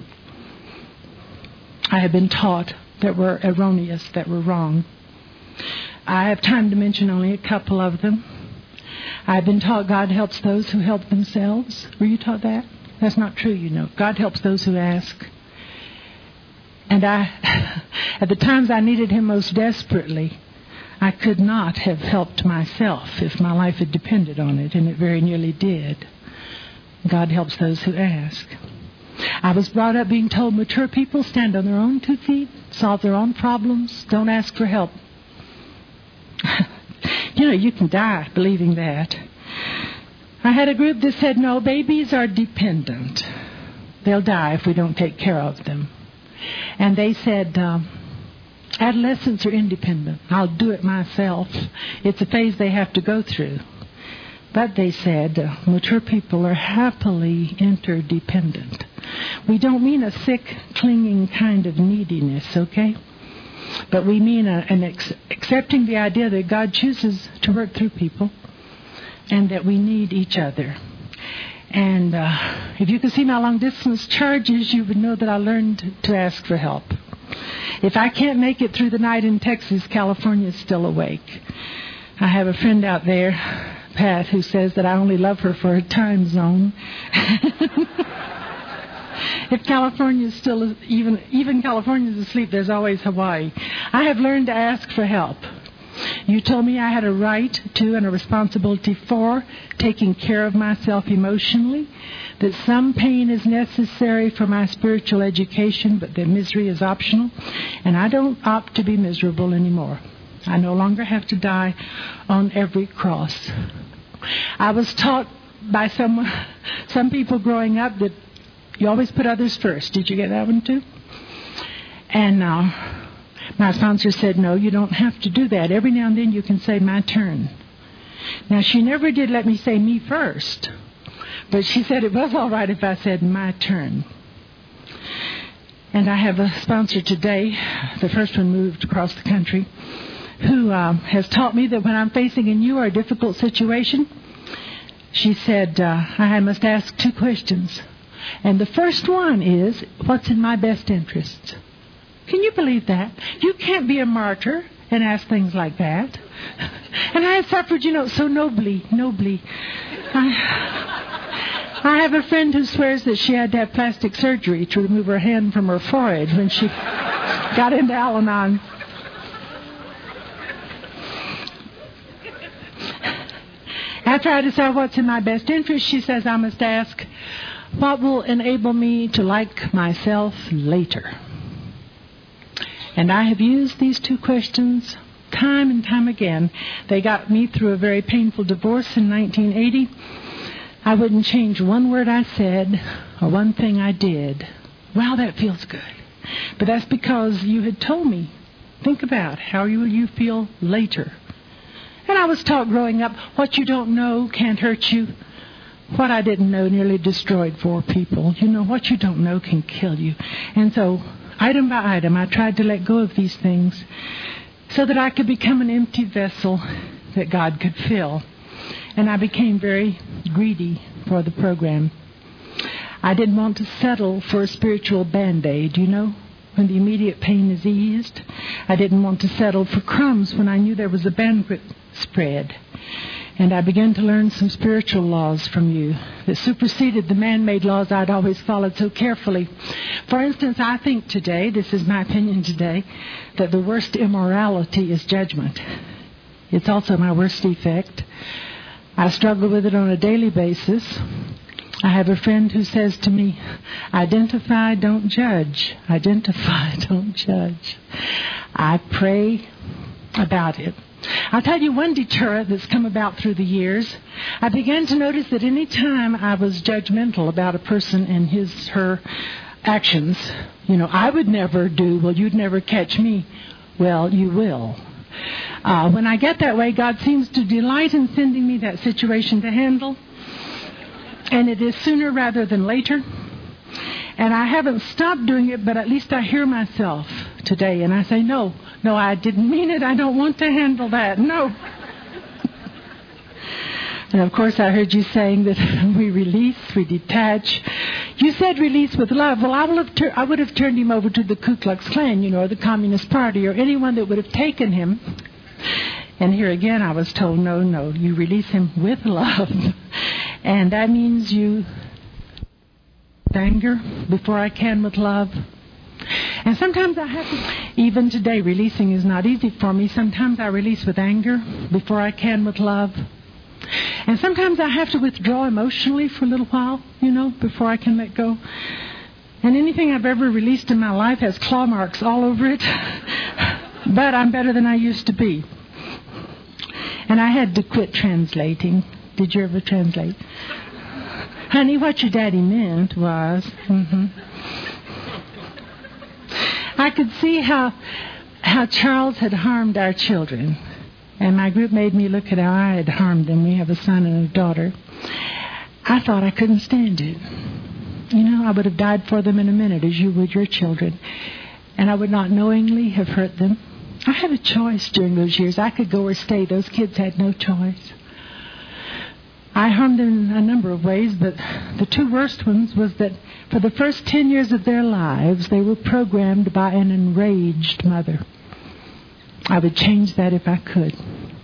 I had been taught that were erroneous, that were wrong. I have time to mention only a couple of them. I've been taught God helps those who help themselves. Were you taught that? That's not true, you know. God helps those who ask. And I, at the times I needed Him most desperately, I could not have helped myself if my life had depended on it, and it very nearly did. God helps those who ask. I was brought up being told mature people stand on their own two feet, solve their own problems, don't ask for help. You know, you can die believing that. I had a group that said, no, babies are dependent. They'll die if we don't take care of them. And they said, um, adolescents are independent. I'll do it myself. It's a phase they have to go through. But they said, uh, mature people are happily interdependent. We don't mean a sick, clinging kind of neediness, okay? But we mean a, an ex- accepting the idea that God chooses to work through people and that we need each other. And uh, if you could see my long-distance charges, you would know that I learned to ask for help. If I can't make it through the night in Texas, California is still awake. I have a friend out there, Pat, who says that I only love her for her time zone. If California is still, even even California is asleep, there's always Hawaii. I have learned to ask for help. You told me I had a right to and a responsibility for taking care of myself emotionally, that some pain is necessary for my spiritual education, but that misery is optional, and I don't opt to be miserable anymore. I no longer have to die on every cross. I was taught by some some people growing up that you always put others first. Did you get that one too? And uh, my sponsor said, no, you don't have to do that. Every now and then you can say, my turn. Now, she never did let me say me first, but she said it was all right if I said my turn. And I have a sponsor today, the first one moved across the country, who uh, has taught me that when I'm facing a new or a difficult situation, she said, uh, I must ask two questions. And the first one is, what's in my best interest? Can you believe that? You can't be a martyr and ask things like that. And I have suffered, you know, so nobly, nobly. I, I have a friend who swears that she had to have plastic surgery to remove her hand from her forehead when she got into Al-Anon. After I decide what's in my best interest, she says I must ask, What will enable me to like myself later? And I have used these two questions time and time again. They got me through a very painful divorce in nineteen eighty. I wouldn't change one word I said or one thing I did. Wow, that feels good. But that's because you had told me, think about how you will you feel later. And I was taught growing up, what you don't know can't hurt you. What I didn't know nearly destroyed four people. You know, what you don't know can kill you. And so, item by item, I tried to let go of these things so that I could become an empty vessel that God could fill. And I became very greedy for the program. I didn't want to settle for a spiritual band-aid, you know, when the immediate pain is eased. I didn't want to settle for crumbs when I knew there was a banquet spread. And I began to learn some spiritual laws from you that superseded the man-made laws I'd always followed so carefully. For instance, I think today, this is my opinion today, that the worst immorality is judgment. It's also my worst defect. I struggle with it on a daily basis. I have a friend who says to me, identify, don't judge. Identify, don't judge. I pray about it. I'll tell you one deterrent that's come about through the years. I began to notice that any time I was judgmental about a person and his, her actions, you know, I would never do, well, you'd never catch me. Well, you will. Uh, when I get that way, God seems to delight in sending me that situation to handle. And it is sooner rather than later. And I haven't stopped doing it, but at least I hear myself today. And I say, no, no, I didn't mean it. I don't want to handle that. No. And of course, I heard you saying that we release, we detach. You said release with love. Well, I, will have tur- I would have turned him over to the Ku Klux Klan, you know, or the Communist Party, or anyone that would have taken him. And here again, I was told, no, no, you release him with love. And that means you with anger before I can with love. And sometimes I have to, even today, releasing is not easy for me. Sometimes I release with anger before I can with love. And sometimes I have to withdraw emotionally for a little while, you know, before I can let go. And anything I've ever released in my life has claw marks all over it. But I'm better than I used to be. And I had to quit translating. Did you ever translate? Honey, what your daddy meant was... Mm-hmm. I could see how how Charles had harmed our children. And my group made me look at how I had harmed them. We have a son and a daughter. I thought I couldn't stand it. You know, I would have died for them in a minute, as you would your children. And I would not knowingly have hurt them. I had a choice during those years. I could go or stay. Those kids had no choice. I harmed them in a number of ways, but the two worst ones was that for the first ten years of their lives, they were programmed by an enraged mother. I would change that if I could.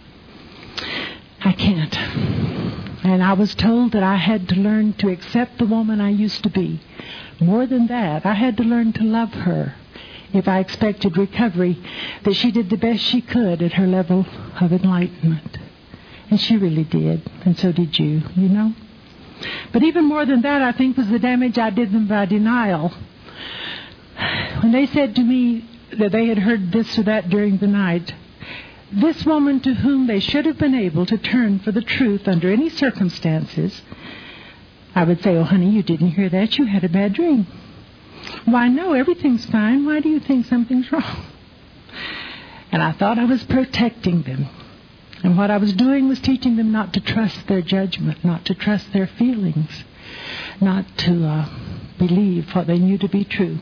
I can't. And I was told that I had to learn to accept the woman I used to be. More than that, I had to learn to love her if I expected recovery, that she did the best she could at her level of enlightenment. And she really did, and so did you, you know. But even more than that, I think, was the damage I did them by denial. When they said to me that they had heard this or that during the night, this woman to whom they should have been able to turn for the truth under any circumstances, I would say, oh, honey, you didn't hear that. You had a bad dream. Why, no, everything's fine. Why do you think something's wrong? And I thought I was protecting them. And what I was doing was teaching them not to trust their judgment, not to trust their feelings, not to uh, believe what they knew to be true.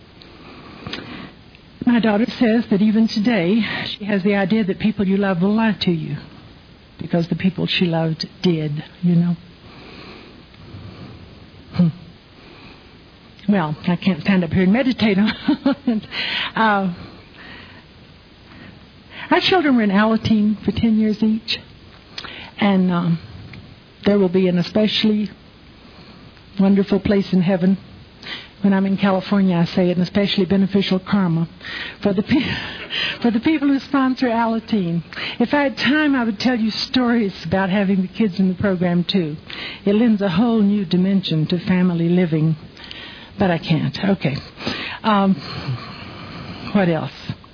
My daughter says that even today, she has the idea that people you love will lie to you, because the people she loved did, you know. Hmm. Well, I can't stand up here and meditate on it. uh, Our children were in Alateen for ten years each. And um, there will be an especially wonderful place in heaven When I'm in California, I say it, and especially beneficial karma for the pe- for the people who sponsor Alateen. If I had time, I would tell you stories about having the kids in the program too. It lends a whole new dimension to family living, but I can't. Okay. Um, what else?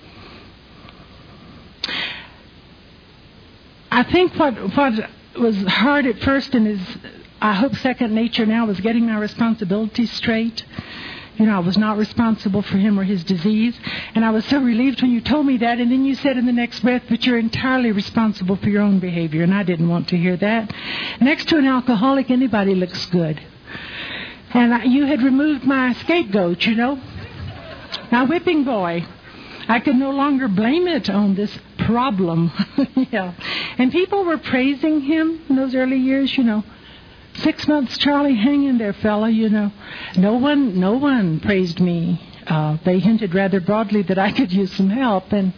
I think what what was hard at first and is, I hope, second nature now was getting my responsibilities straight. You know, I was not responsible for him or his disease. And I was so relieved when you told me that. And then you said in the next breath, but you're entirely responsible for your own behavior. And I didn't want to hear that. Next to an alcoholic, anybody looks good. And I, you had removed my scapegoat, you know, my whipping boy. I could no longer blame it on this problem. Yeah. And people were praising him in those early years, you know. Six months, Charlie, hang in there, fella, you know. No one, no one praised me. Uh, they hinted rather broadly that I could use some help, and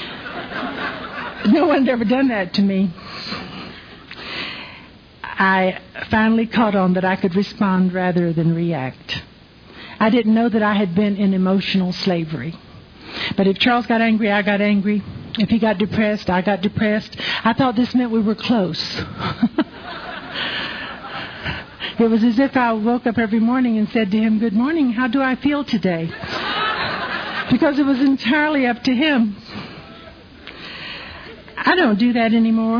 no one had ever done that to me. I finally caught on that I could respond rather than react. I didn't know that I had been in emotional slavery. But if Charles got angry, I got angry. If he got depressed, I got depressed. I thought this meant we were close. It was as if I woke up every morning and said to him, "Good morning, how do I feel today?" Because it was entirely up to him. I don't do that anymore.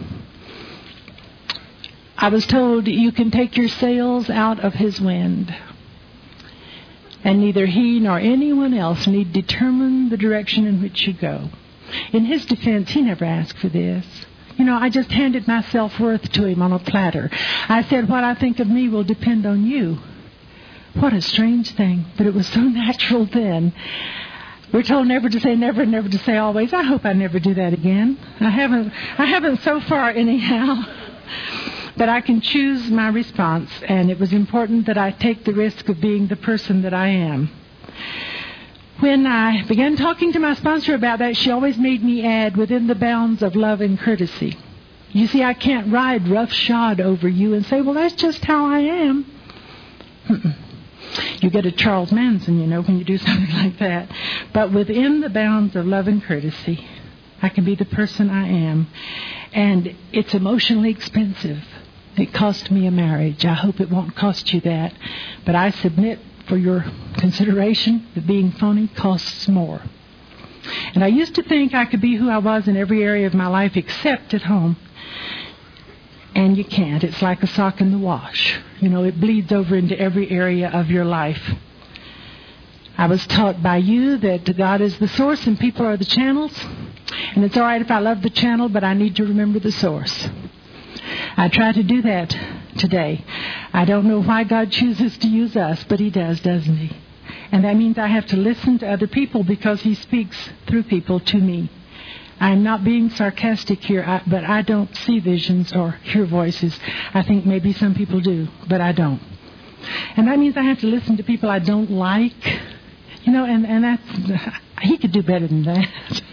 I was told you can take your sails out of his wind. And neither he nor anyone else need determine the direction in which you go. In his defense, he never asked for this. You know, I just handed my self-worth to him on a platter. I said, what I think of me will depend on you. What a strange thing, but it was so natural then. We're told never to say never and never to say always. I hope I never do that again. I haven't, I haven't so far anyhow. But I can choose my response, and it was important that I take the risk of being the person that I am. When I began talking to my sponsor about that, she always made me add, within the bounds of love and courtesy. You see, I can't ride roughshod over you and say, well, that's just how I am. Mm-mm. You get a Charles Manson, you know, when you do something like that. But within the bounds of love and courtesy, I can be the person I am. And it's emotionally expensive. It cost me a marriage. I hope it won't cost you that. But I submit for your consideration that being phony costs more. And I used to think I could be who I was in every area of my life except at home. And you can't. It's like a sock in the wash. You know, it bleeds over into every area of your life. I was taught by you that God is the source and people are the channels. And it's all right if I love the channel, but I need to remember the source. I try to do that today. I don't know why God chooses to use us, but He does, doesn't He? And that means I have to listen to other people because He speaks through people to me. I'm not being sarcastic here, I, but I don't see visions or hear voices. I think maybe some people do, but I don't. And that means I have to listen to people I don't like. You know, and, and that's, He could do better than that.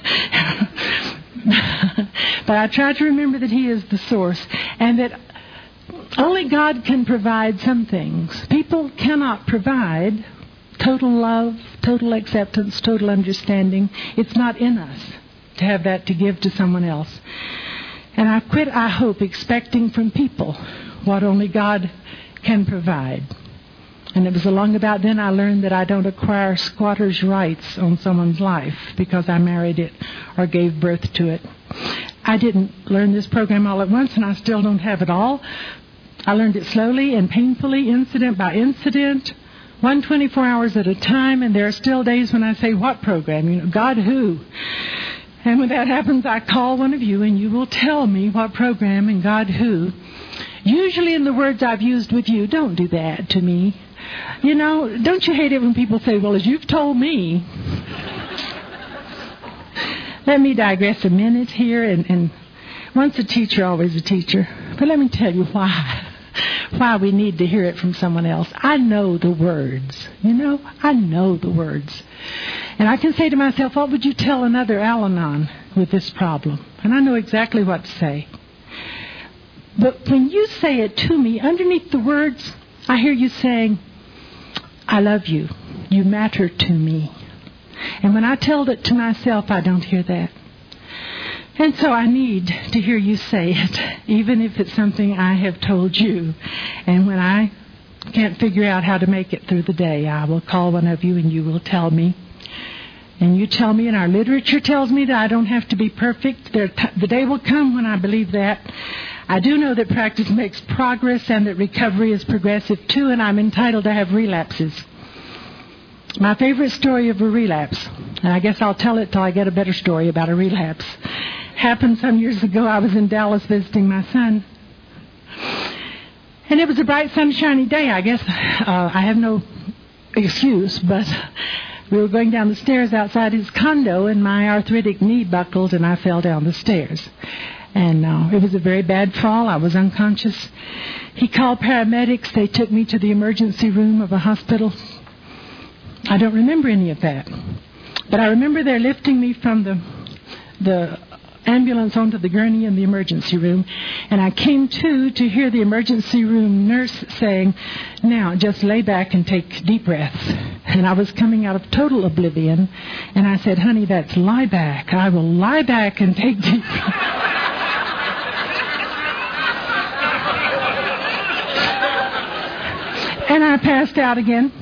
But I try to remember that He is the source and that only God can provide some things. People cannot provide total love, total acceptance, total understanding. It's not in us to have that to give to someone else. And I quit, I hope, expecting from people what only God can provide. And it was along about then I learned that I don't acquire squatter's rights on someone's life because I married it or gave birth to it. I didn't learn this program all at once, and I still don't have it all. I learned it slowly and painfully, incident by incident, one twenty-four hours at a time, and there are still days when I say, what program? You know, God who? And when that happens, I call one of you, and you will tell me what program and God who. Usually in the words I've used with you, don't do that to me. You know, don't you hate it when people say, well, as you've told me. Let me digress a minute here. And, and once a teacher, always a teacher. But let me tell you why. Why we need to hear it from someone else. I know the words. You know, I know the words. And I can say to myself, what would you tell another Al-Anon with this problem? And I know exactly what to say. But when you say it to me, underneath the words, I hear you saying, I love you. You matter to me. And when I tell it to myself, I don't hear that. And so I need to hear you say it, even if it's something I have told you. And when I can't figure out how to make it through the day, I will call one of you and you will tell me. And you tell me, and our literature tells me that I don't have to be perfect. There, the day will come when I believe that. I do know that practice makes progress and that recovery is progressive too, and I'm entitled to have relapses. My favorite story of a relapse, and I guess I'll tell it till I get a better story about a relapse, happened some years ago. I was in Dallas visiting my son. And it was a bright, sunshiny day. I guess uh, I have no excuse, but we were going down the stairs outside his condo, and my arthritic knee buckled, and I fell down the stairs. And uh, it was a very bad fall. I was unconscious. He called paramedics. They took me to the emergency room of a hospital. I don't remember any of that. But I remember they're lifting me from the the ambulance onto the gurney in the emergency room. And I came to to hear the emergency room nurse saying, now, just lay back and take deep breaths. And I was coming out of total oblivion. And I said, honey, that's lie back. I will lie back and take deep breaths. And I passed out again.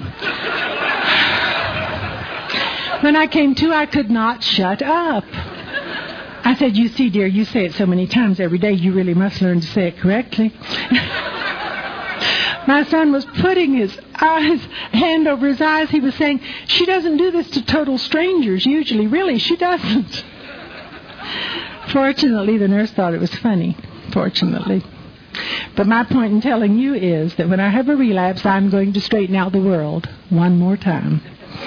When I came to, I could not shut up. I said, you see, dear, you say it so many times every day, you really must learn to say it correctly. My son was putting his eyes, hand over his eyes. He was saying, she doesn't do this to total strangers usually. Really, she doesn't. Fortunately, the nurse thought it was funny. Fortunately. But my point in telling you is that when I have a relapse, I'm going to straighten out the world one more time.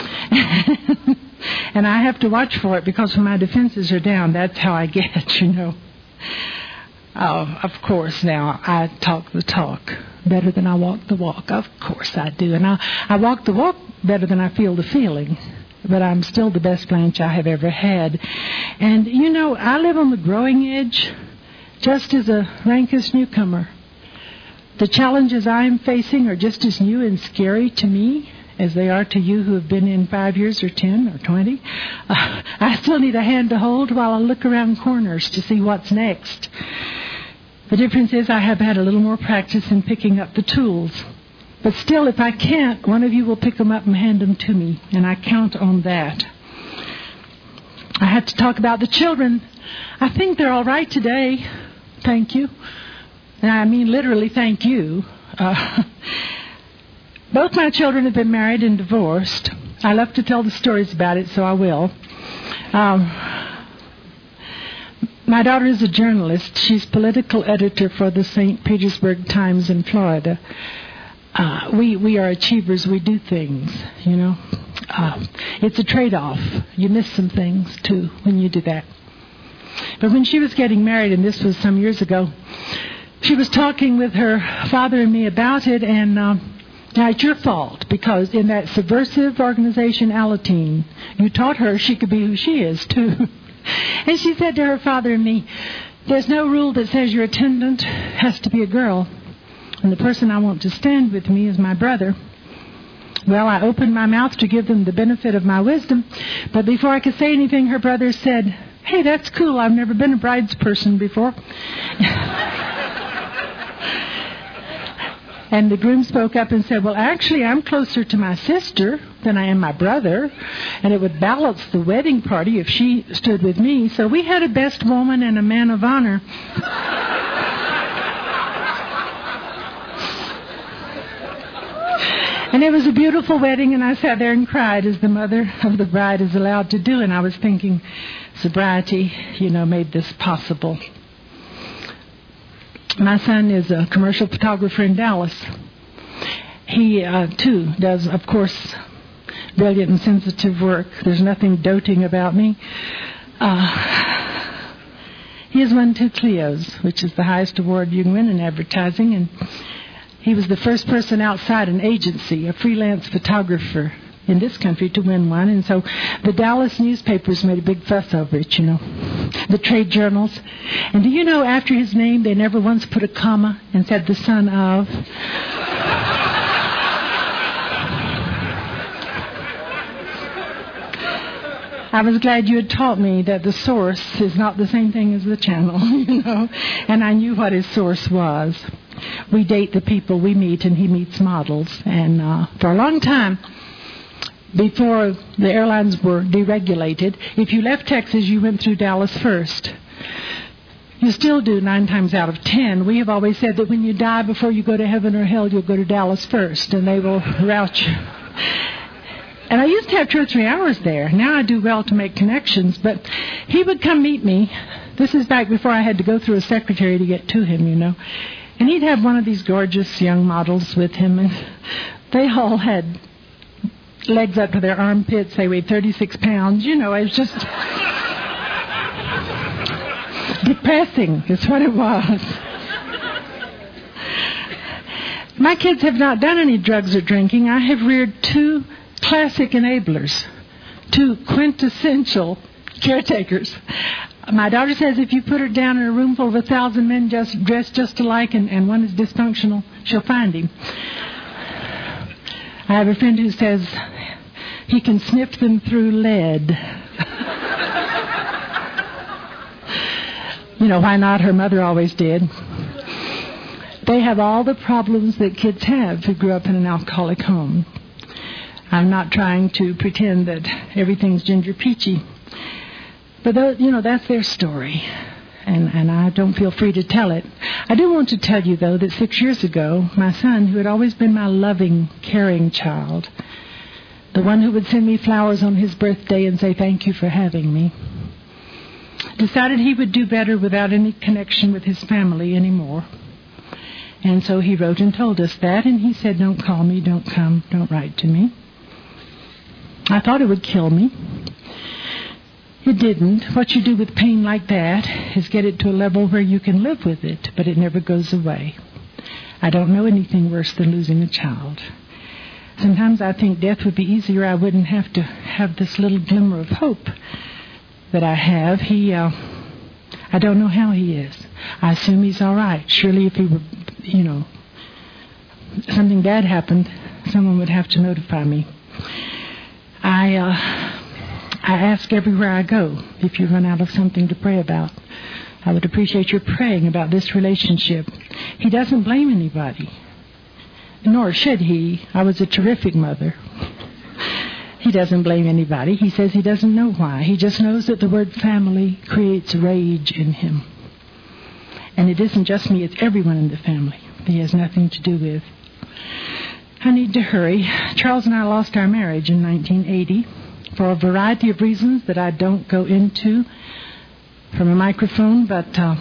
And I have to watch for it because when my defenses are down, that's how I get, you know. Oh, of course, now, I talk the talk better than I walk the walk. Of course I do. And I, I walk the walk better than I feel the feeling. But I'm still the best Blanche I have ever had. And, you know, I live on the growing edge just as a rankest newcomer. The challenges I'm facing are just as new and scary to me as they are to you who have been in five years or ten or twenty. Uh, I still need a hand to hold while I look around corners to see what's next. The difference is I have had a little more practice in picking up the tools. But still, if I can't, one of you will pick them up and hand them to me, and I count on that. I had to talk about the children. I think they're all right today. Thank you. And I mean literally thank you. Uh, both my children have been married and divorced. I love to tell the stories about it, so I will. Um, my daughter is a journalist. She's political editor for the Saint Petersburg Times in Florida. Uh, we, we are achievers. We do things, you know. Uh, it's a trade-off. You miss some things, too, when you do that. But when she was getting married, and this was some years ago, she was talking with her father and me about it, and um, now it's your fault, because in that subversive organization, Alateen, you taught her she could be who she is, too. And she said to her father and me, there's no rule that says your attendant has to be a girl, and the person I want to stand with me is my brother. Well, I opened my mouth to give them the benefit of my wisdom, but before I could say anything, her brother said, hey, that's cool. I've never been a bride's person before. And the groom spoke up and said, well, actually, I'm closer to my sister than I am my brother, and it would balance the wedding party if she stood with me. So we had a best woman and a man of honor. And it was a beautiful wedding, and I sat there and cried as the mother of the bride is allowed to do. And I was thinking, sobriety, you know, made this possible. My son is a commercial photographer in Dallas. He, uh, too, does, of course, brilliant and sensitive work. There's nothing doting about me. Uh, he has won two Clios, which is the highest award you can win in advertising, and he was the first person outside an agency, a freelance photographer in this country, to win one. And so the Dallas newspapers made a big fuss over it, you know, the trade journals. And do you know, after his name, they never once put a comma and said the son of. I was glad you had taught me that the source is not the same thing as the channel, you know, and I knew what his source was. We date the people we meet, and he meets models. And uh, for a long time, before the airlines were deregulated, if you left Texas, you went through Dallas first. You still do nine times out of ten. We have always said that when you die, before you go to heaven or hell, you'll go to Dallas first, and they will route you. And I used to have two or three hours there. Now I do well to make connections, but he would come meet me. This is back before I had to go through a secretary to get to him, you know. And he'd have one of these gorgeous young models with him, and they all had legs up to their armpits. They weighed thirty-six pounds. You know, it was just depressing is what it was. My kids have not done any drugs or drinking. I have reared two classic enablers, two quintessential caretakers. My daughter says if you put her down in a room full of a thousand men just dressed just alike and, and one is dysfunctional, she'll find him. I have a friend who says he can sniff them through lead. You know, why not? Her mother always did. They have all the problems that kids have who grew up in an alcoholic home. I'm not trying to pretend that everything's ginger peachy. But, those, you know, that's their story. And, and I don't feel free to tell it. I do want to tell you, though, that six years ago, my son, who had always been my loving, caring child, the one who would send me flowers on his birthday and say thank you for having me, decided he would do better without any connection with his family anymore. And so he wrote and told us that, and he said, don't call me, don't come, don't write to me. I thought it would kill me. It didn't. What you do with pain like that is get it to a level where you can live with it, but it never goes away. I don't know anything worse than losing a child. Sometimes I think death would be easier. I wouldn't have to have this little glimmer of hope that I have. He, uh, I don't know how he is. I assume he's all right. Surely if he were, you know, something bad happened, someone would have to notify me. I, uh, I ask everywhere I go, if you run out of something to pray about, I would appreciate your praying about this relationship. He doesn't blame anybody, nor should he. I was a terrific mother. He doesn't blame anybody. He says he doesn't know why. He just knows that the word family creates rage in him. And it isn't just me, it's everyone in the family he has nothing to do with. I need to hurry. Charles and I lost our marriage in nineteen eighty for a variety of reasons that I don't go into from a microphone, but uh,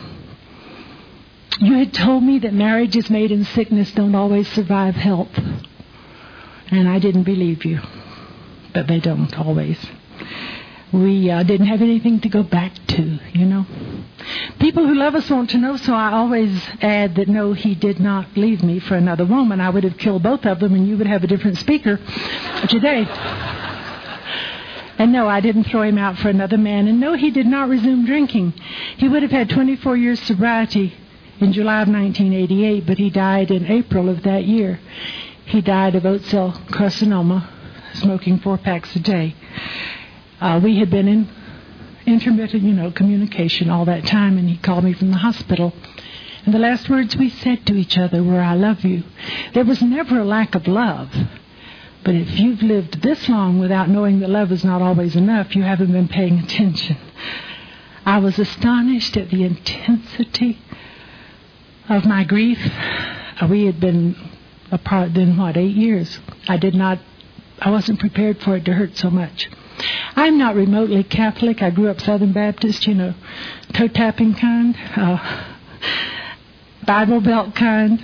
you had told me that marriages made in sickness don't always survive health. And I didn't believe you. But they don't always. We uh, didn't have anything to go back to, you know. People who love us want to know, so I always add that no, he did not leave me for another woman. I would have killed both of them and you would have a different speaker today. And no, I didn't throw him out for another man. And no, he did not resume drinking. He would have had twenty-four years sobriety in July of nineteen eighty-eight, but he died in April of that year. He died of oat cell carcinoma, smoking four packs a day. Uh, we had been in intermittent, you know, communication all that time, and he called me from the hospital. And the last words we said to each other were, I love you. There was never a lack of love. But if you've lived this long without knowing that love is not always enough, you haven't been paying attention. I was astonished at the intensity of my grief. Uh, we had been apart then, what, eight years. I did not, I wasn't prepared for it to hurt so much. I'm not remotely Catholic. I grew up Southern Baptist, you know, toe-tapping kind, uh, Bible Belt kind.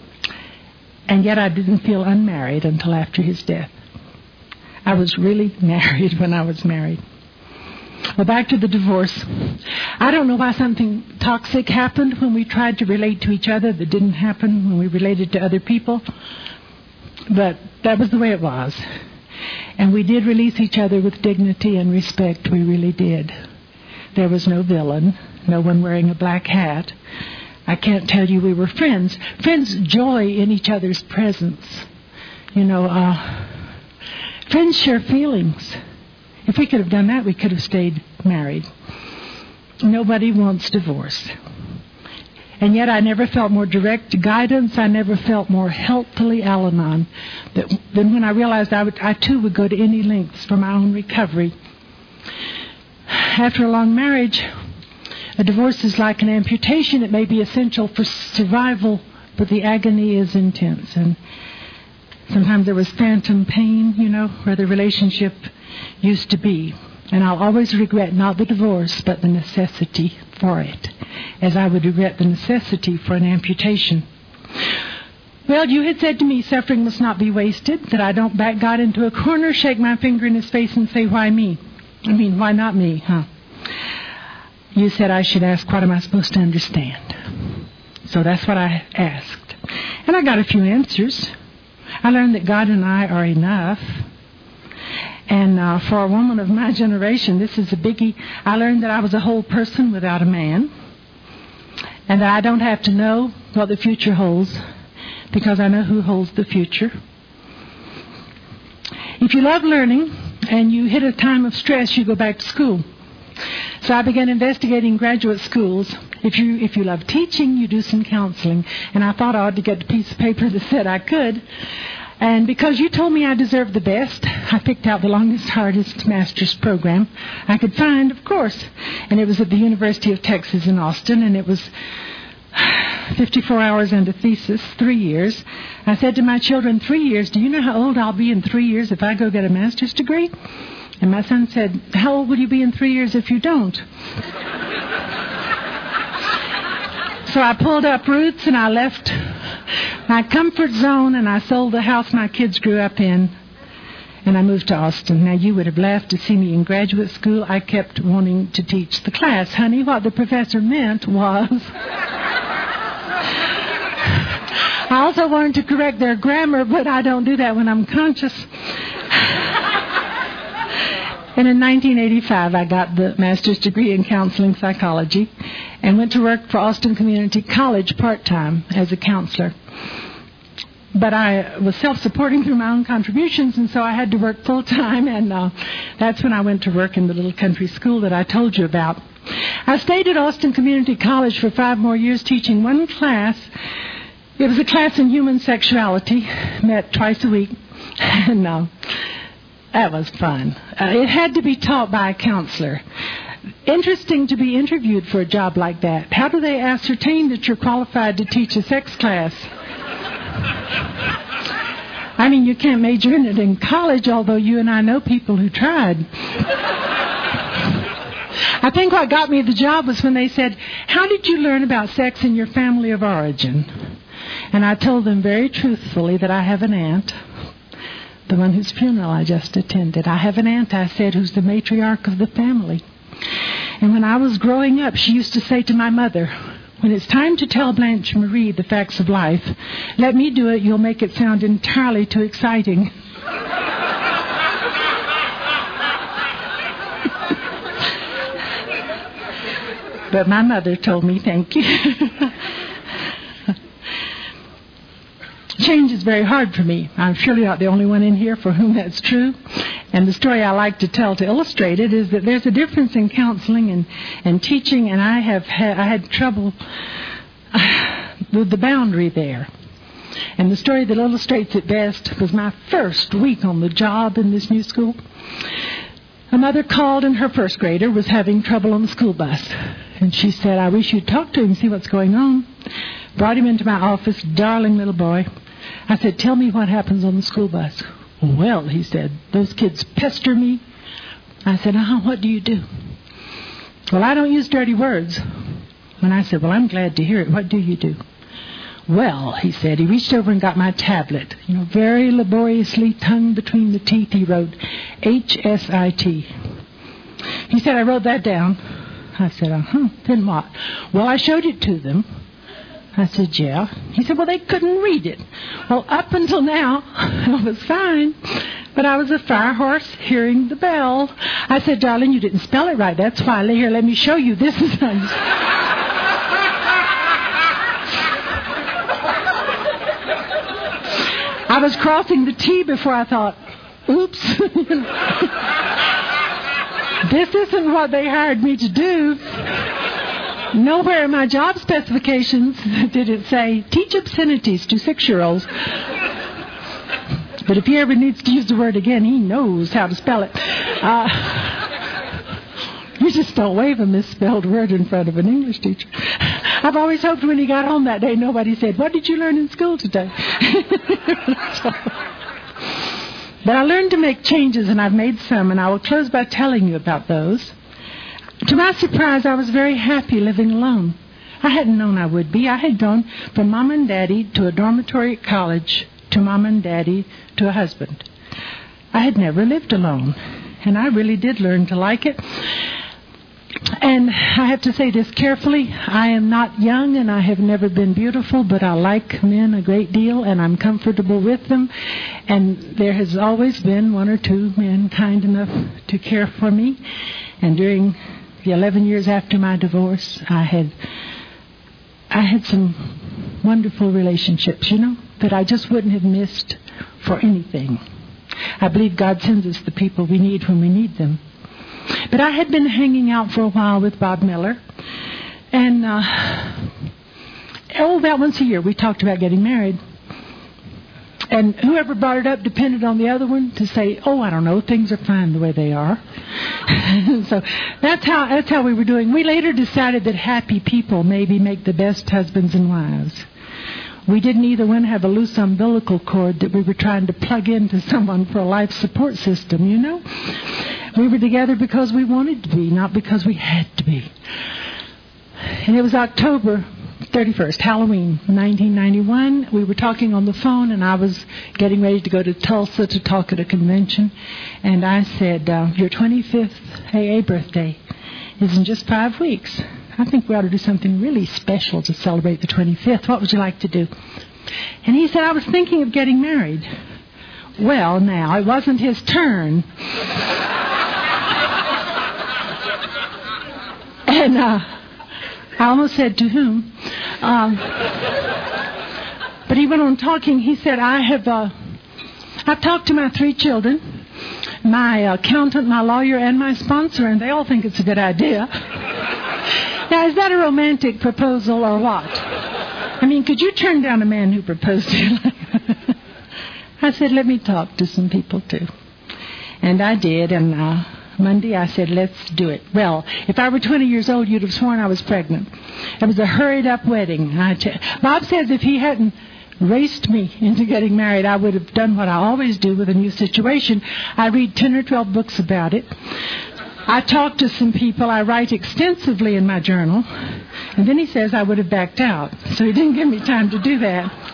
And yet I didn't feel unmarried until after his death. I was really married when I was married. Well, back to the divorce. I don't know why something toxic happened when we tried to relate to each other that didn't happen when we related to other people. But that was the way it was. And we did release each other with dignity and respect. We really did. There was no villain, no one wearing a black hat. I can't tell you we were friends. Friends joy in each other's presence. You know, uh, friends share feelings. If we could have done that, we could have stayed married. Nobody wants divorce. And yet I never felt more direct guidance. I never felt more healthily Al-Anon than when I realized I, would, I too would go to any lengths for my own recovery. After a long marriage, a divorce is like an amputation. It may be essential for survival, but the agony is intense. And sometimes there was phantom pain, you know, where the relationship used to be. And I'll always regret not the divorce, but the necessity for it, as I would regret the necessity for an amputation. Well, you had said to me, suffering must not be wasted, that I don't back God into a corner, shake my finger in his face and say, why me? I mean, why not me, huh? You said I should ask, what am I supposed to understand? So that's what I asked. And I got a few answers. I learned that God and I are enough. And uh, for a woman of my generation, this is a biggie. I learned that I was a whole person without a man. And that I don't have to know what the future holds, because I know who holds the future. If you love learning and you hit a time of stress, you go back to school. So I began investigating graduate schools. If you if you love teaching, you do some counseling. And I thought I ought to get a piece of paper that said I could. And because you told me I deserved the best, I picked out the longest, hardest master's program I could find, of course. And it was at the University of Texas in Austin, and it was fifty-four hours and a thesis, three years. I said to my children, three years, do you know how old I'll be in three years if I go get a master's degree? And my son said, how old will you be in three years if you don't? So I pulled up roots and I left my comfort zone and I sold the house my kids grew up in and I moved to Austin. Now you would have laughed to see me in graduate school. I kept wanting to teach the class. Honey, what the professor meant was I also wanted to correct their grammar, but I don't do that when I'm conscious. And in nineteen eighty-five, I got the master's degree in counseling psychology and went to work for Austin Community College part-time as a counselor. But I was self-supporting through my own contributions, and so I had to work full-time, and uh, that's when I went to work in the little country school that I told you about. I stayed at Austin Community College for five more years teaching one class. It was a class in human sexuality, met twice a week, and uh, that was fun. Uh, it had to be taught by a counselor. Interesting to be interviewed for a job like that. How do they ascertain that you're qualified to teach a sex class? I mean, you can't major in it in college, although you and I know people who tried. I think what got me the job was when they said, how did you learn about sex in your family of origin? And I told them very truthfully that I have an aunt, the one whose funeral I just attended. I have an aunt, I said, who's the matriarch of the family. And when I was growing up, she used to say to my mother, when it's time to tell Blanche Marie the facts of life, let me do it, you'll make it sound entirely too exciting. But my mother told me, thank you. Change is very hard for me. I'm surely not the only one in here for whom that's true. And the story I like to tell to illustrate it is that there's a difference in counseling and, and teaching, and I have had, I had trouble with the boundary there. And the story that illustrates it best was my first week on the job in this new school. A mother called, and her first grader was having trouble on the school bus. And she said, I wish you'd talk to him, see what's going on. Brought him into my office, darling little boy. I said, tell me what happens on the school bus. Well, he said, those kids pester me. I said, uh-huh, what do you do? Well, I don't use dirty words. And I said, well, I'm glad to hear it. What do you do? Well, he said, he reached over and got my tablet. You know, very laboriously, tongue between the teeth, he wrote H S I T. He said, I wrote that down. I said, uh-huh, then what? Well, I showed it to them. I said, yeah. He said, well, they couldn't read it. Well, up until now, I was fine. But I was a fire horse hearing the bell. I said, darling, you didn't spell it right. That's why. Here, let me show you. This is... I was crossing the T before I thought, oops. This isn't what they hired me to do. Nowhere in my job specifications did it say, teach obscenities to six-year-olds. But if he ever needs to use the word again, he knows how to spell it. Uh, you just don't wave a misspelled word in front of an English teacher. I've always hoped when he got home that day, nobody said, what did you learn in school today? So, but I learned to make changes, and I've made some, and I will close by telling you about those. To my surprise, I was very happy living alone. I hadn't known I would be. I had gone from Mom and Daddy to a dormitory at college, to Mom and Daddy to a husband. I had never lived alone, and I really did learn to like it. And I have to say this carefully. I am not young, and I have never been beautiful, but I like men a great deal, and I'm comfortable with them. And there has always been one or two men kind enough to care for me. And during the eleven years after my divorce, I had I had some wonderful relationships, you know, that I just wouldn't have missed for anything. I believe God sends us the people we need when we need them. But I had been hanging out for a while with Bob Miller. And, uh, oh, about once a year we talked about getting married. And whoever brought it up depended on the other one to say, oh, I don't know, things are fine the way they are. So that's how that's how we were doing. We later decided that happy people maybe make the best husbands and wives. We didn't either one have a loose umbilical cord that we were trying to plug into someone for a life support system, you know. We were together because we wanted to be, not because we had to be. And it was October thirty-first, Halloween, nineteen ninety-one. We were talking on the phone, and I was getting ready to go to Tulsa to talk at a convention. And I said, uh, your twenty-fifth A A birthday is in just five weeks. I think we ought to do something really special to celebrate the twenty-fifth. What would you like to do? And he said, I was thinking of getting married. Well, now, it wasn't his turn. And uh, I almost said, to whom? Um, but he went on talking. He said, I have uh, I've talked to my three children, my accountant, my lawyer, and my sponsor, and they all think it's a good idea. Now, is that a romantic proposal or what? I mean, could you turn down a man who proposed to you? I said, let me talk to some people, too. And I did, and uh, Monday I said, let's do it. Well, if I were twenty years old, you'd have sworn I was pregnant. It was a hurried-up wedding. I t- Bob says if he hadn't raced me into getting married, I would have done what I always do with a new situation. I read ten or twelve books about it. I talk to some people. I write extensively in my journal. And then he says I would have backed out. So he didn't give me time to do that.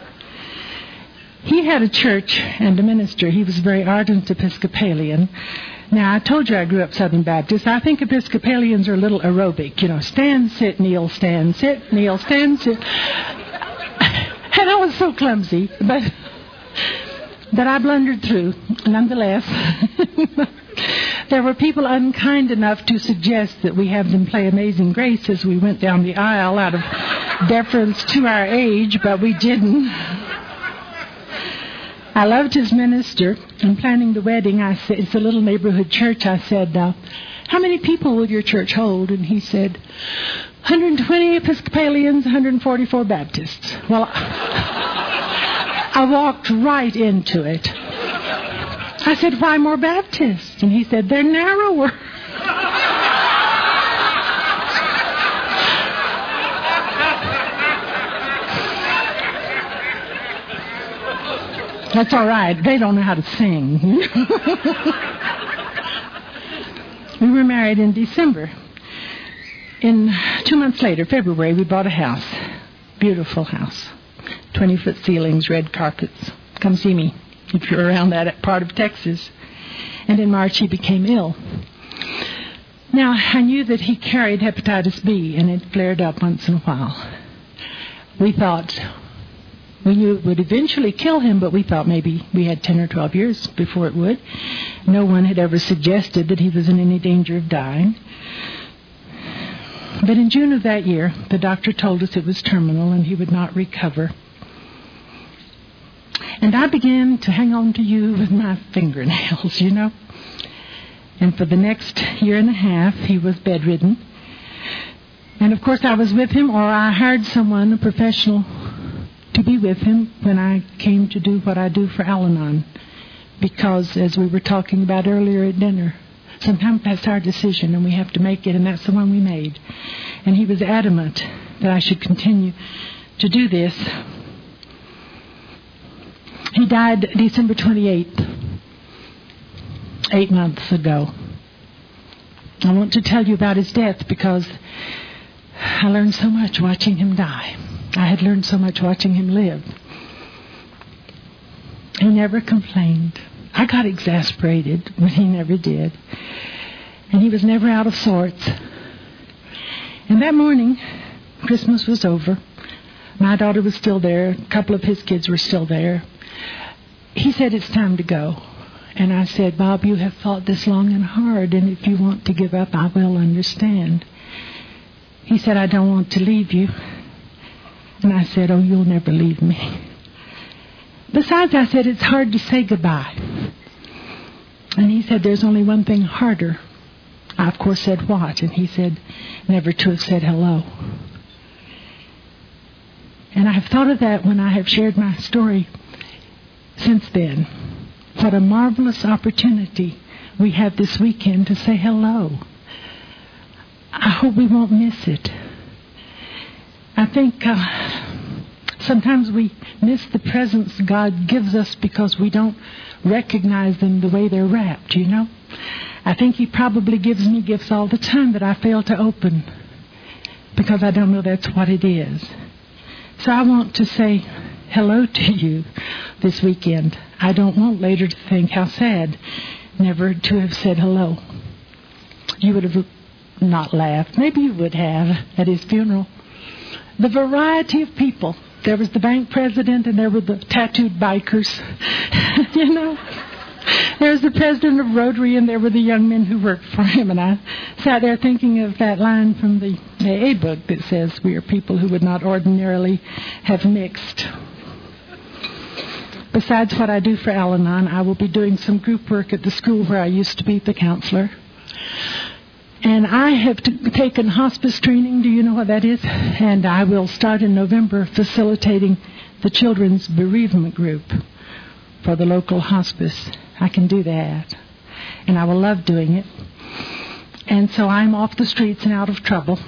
He had a church and a minister. He was a very ardent Episcopalian. Now, I told you I grew up Southern Baptist. I think Episcopalians are a little aerobic. You know, stand, sit, kneel, stand, sit, kneel, stand, sit. And I was so clumsy, but, but I blundered through, nonetheless. There were people unkind enough to suggest that we have them play Amazing Grace as we went down the aisle out of deference to our age, but we didn't. I loved his minister. In planning the wedding, I said, it's a little neighborhood church. I said, uh, how many people will your church hold? And he said, one hundred twenty Episcopalians, one hundred forty-four Baptists. Well, I walked right into it. I said, why more Baptists? And he said, they're narrower. That's all right. They don't know how to sing. We were married in December. In two months later, February, we bought a house. Beautiful house. twenty-foot ceilings, red carpets. Come see me if you're around that part of Texas. And in March, he became ill. Now, I knew that he carried hepatitis B, and it flared up once in a while. We thought... We knew it would eventually kill him, but we thought maybe we had ten or twelve years before it would. No one had ever suggested that he was in any danger of dying. But in June of that year, the doctor told us it was terminal and he would not recover. And I began to hang on to you with my fingernails, you know. And for the next year and a half, he was bedridden. And of course, I was with him, or I hired someone, a professional, to be with him when I came to do what I do for Al-Anon. Because, as we were talking about earlier at dinner, sometimes that's our decision and we have to make it, and that's the one we made. And he was adamant that I should continue to do this. He died December twenty-eighth, eight months ago. I want to tell you about his death because I learned so much watching him die. I had learned so much watching him live. He never complained. I got exasperated, but he never did. And he was never out of sorts. And that morning, Christmas was over. My daughter was still there. A couple of his kids were still there. He said, "It's time to go." And I said, "Bob, you have fought this long and hard, and if you want to give up, I will understand." He said, "I don't want to leave you." And I said, "Oh, you'll never leave me." Besides, I said, "It's hard to say goodbye." And he said, "There's only one thing harder." I, of course, said, "What?" And he said, "Never to have said hello." And I have thought of that when I have shared my story since then. What a marvelous opportunity we have this weekend to say hello. I hope we won't miss it. I think uh, sometimes we miss the presents God gives us because we don't recognize them the way they're wrapped, you know. I think He probably gives me gifts all the time that I fail to open because I don't know that's what it is. So I want to say hello to you this weekend. I don't want later to think how sad never to have said hello. You would have not laughed. Maybe you would have at his funeral. The variety of people. There was the bank president and there were the tattooed bikers. You know. There was the president of Rotary and there were the young men who worked for him. And I sat there thinking of that line from the A A book that says we are people who would not ordinarily have mixed. Besides what I do for Al-Anon, I will be doing some group work at the school where I used to be the counselor. And I have t- taken hospice training. Do you know what that is? And I will start in November facilitating the children's bereavement group for the local hospice. I can do that. And I will love doing it. And so I'm off the streets and out of trouble.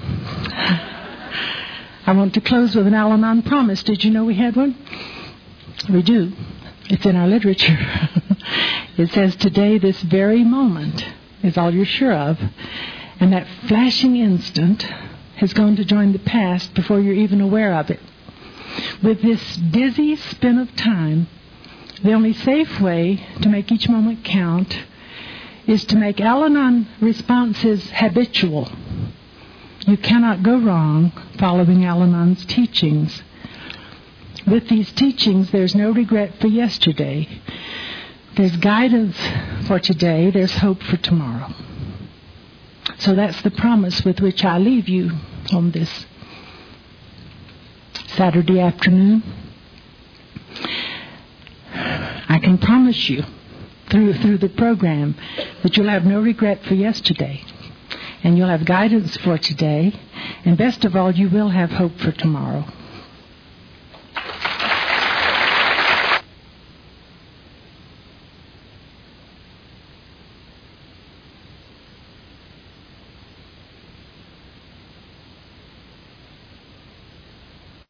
I want to close with an Al-Anon promise. Did you know we had one? We do. It's in our literature. It says, "Today, this very moment is all you're sure of." And that flashing instant has gone to join the past before you're even aware of it. With this dizzy spin of time, the only safe way to make each moment count is to make Al-Anon responses habitual. You cannot go wrong following Al-Anon's teachings. With these teachings, there's no regret for yesterday. There's guidance for today. There's hope for tomorrow. So that's the promise with which I leave you on this Saturday afternoon. I can promise you through through the program that you'll have no regret for yesterday. And you'll have guidance for today. And best of all, you will have hope for tomorrow.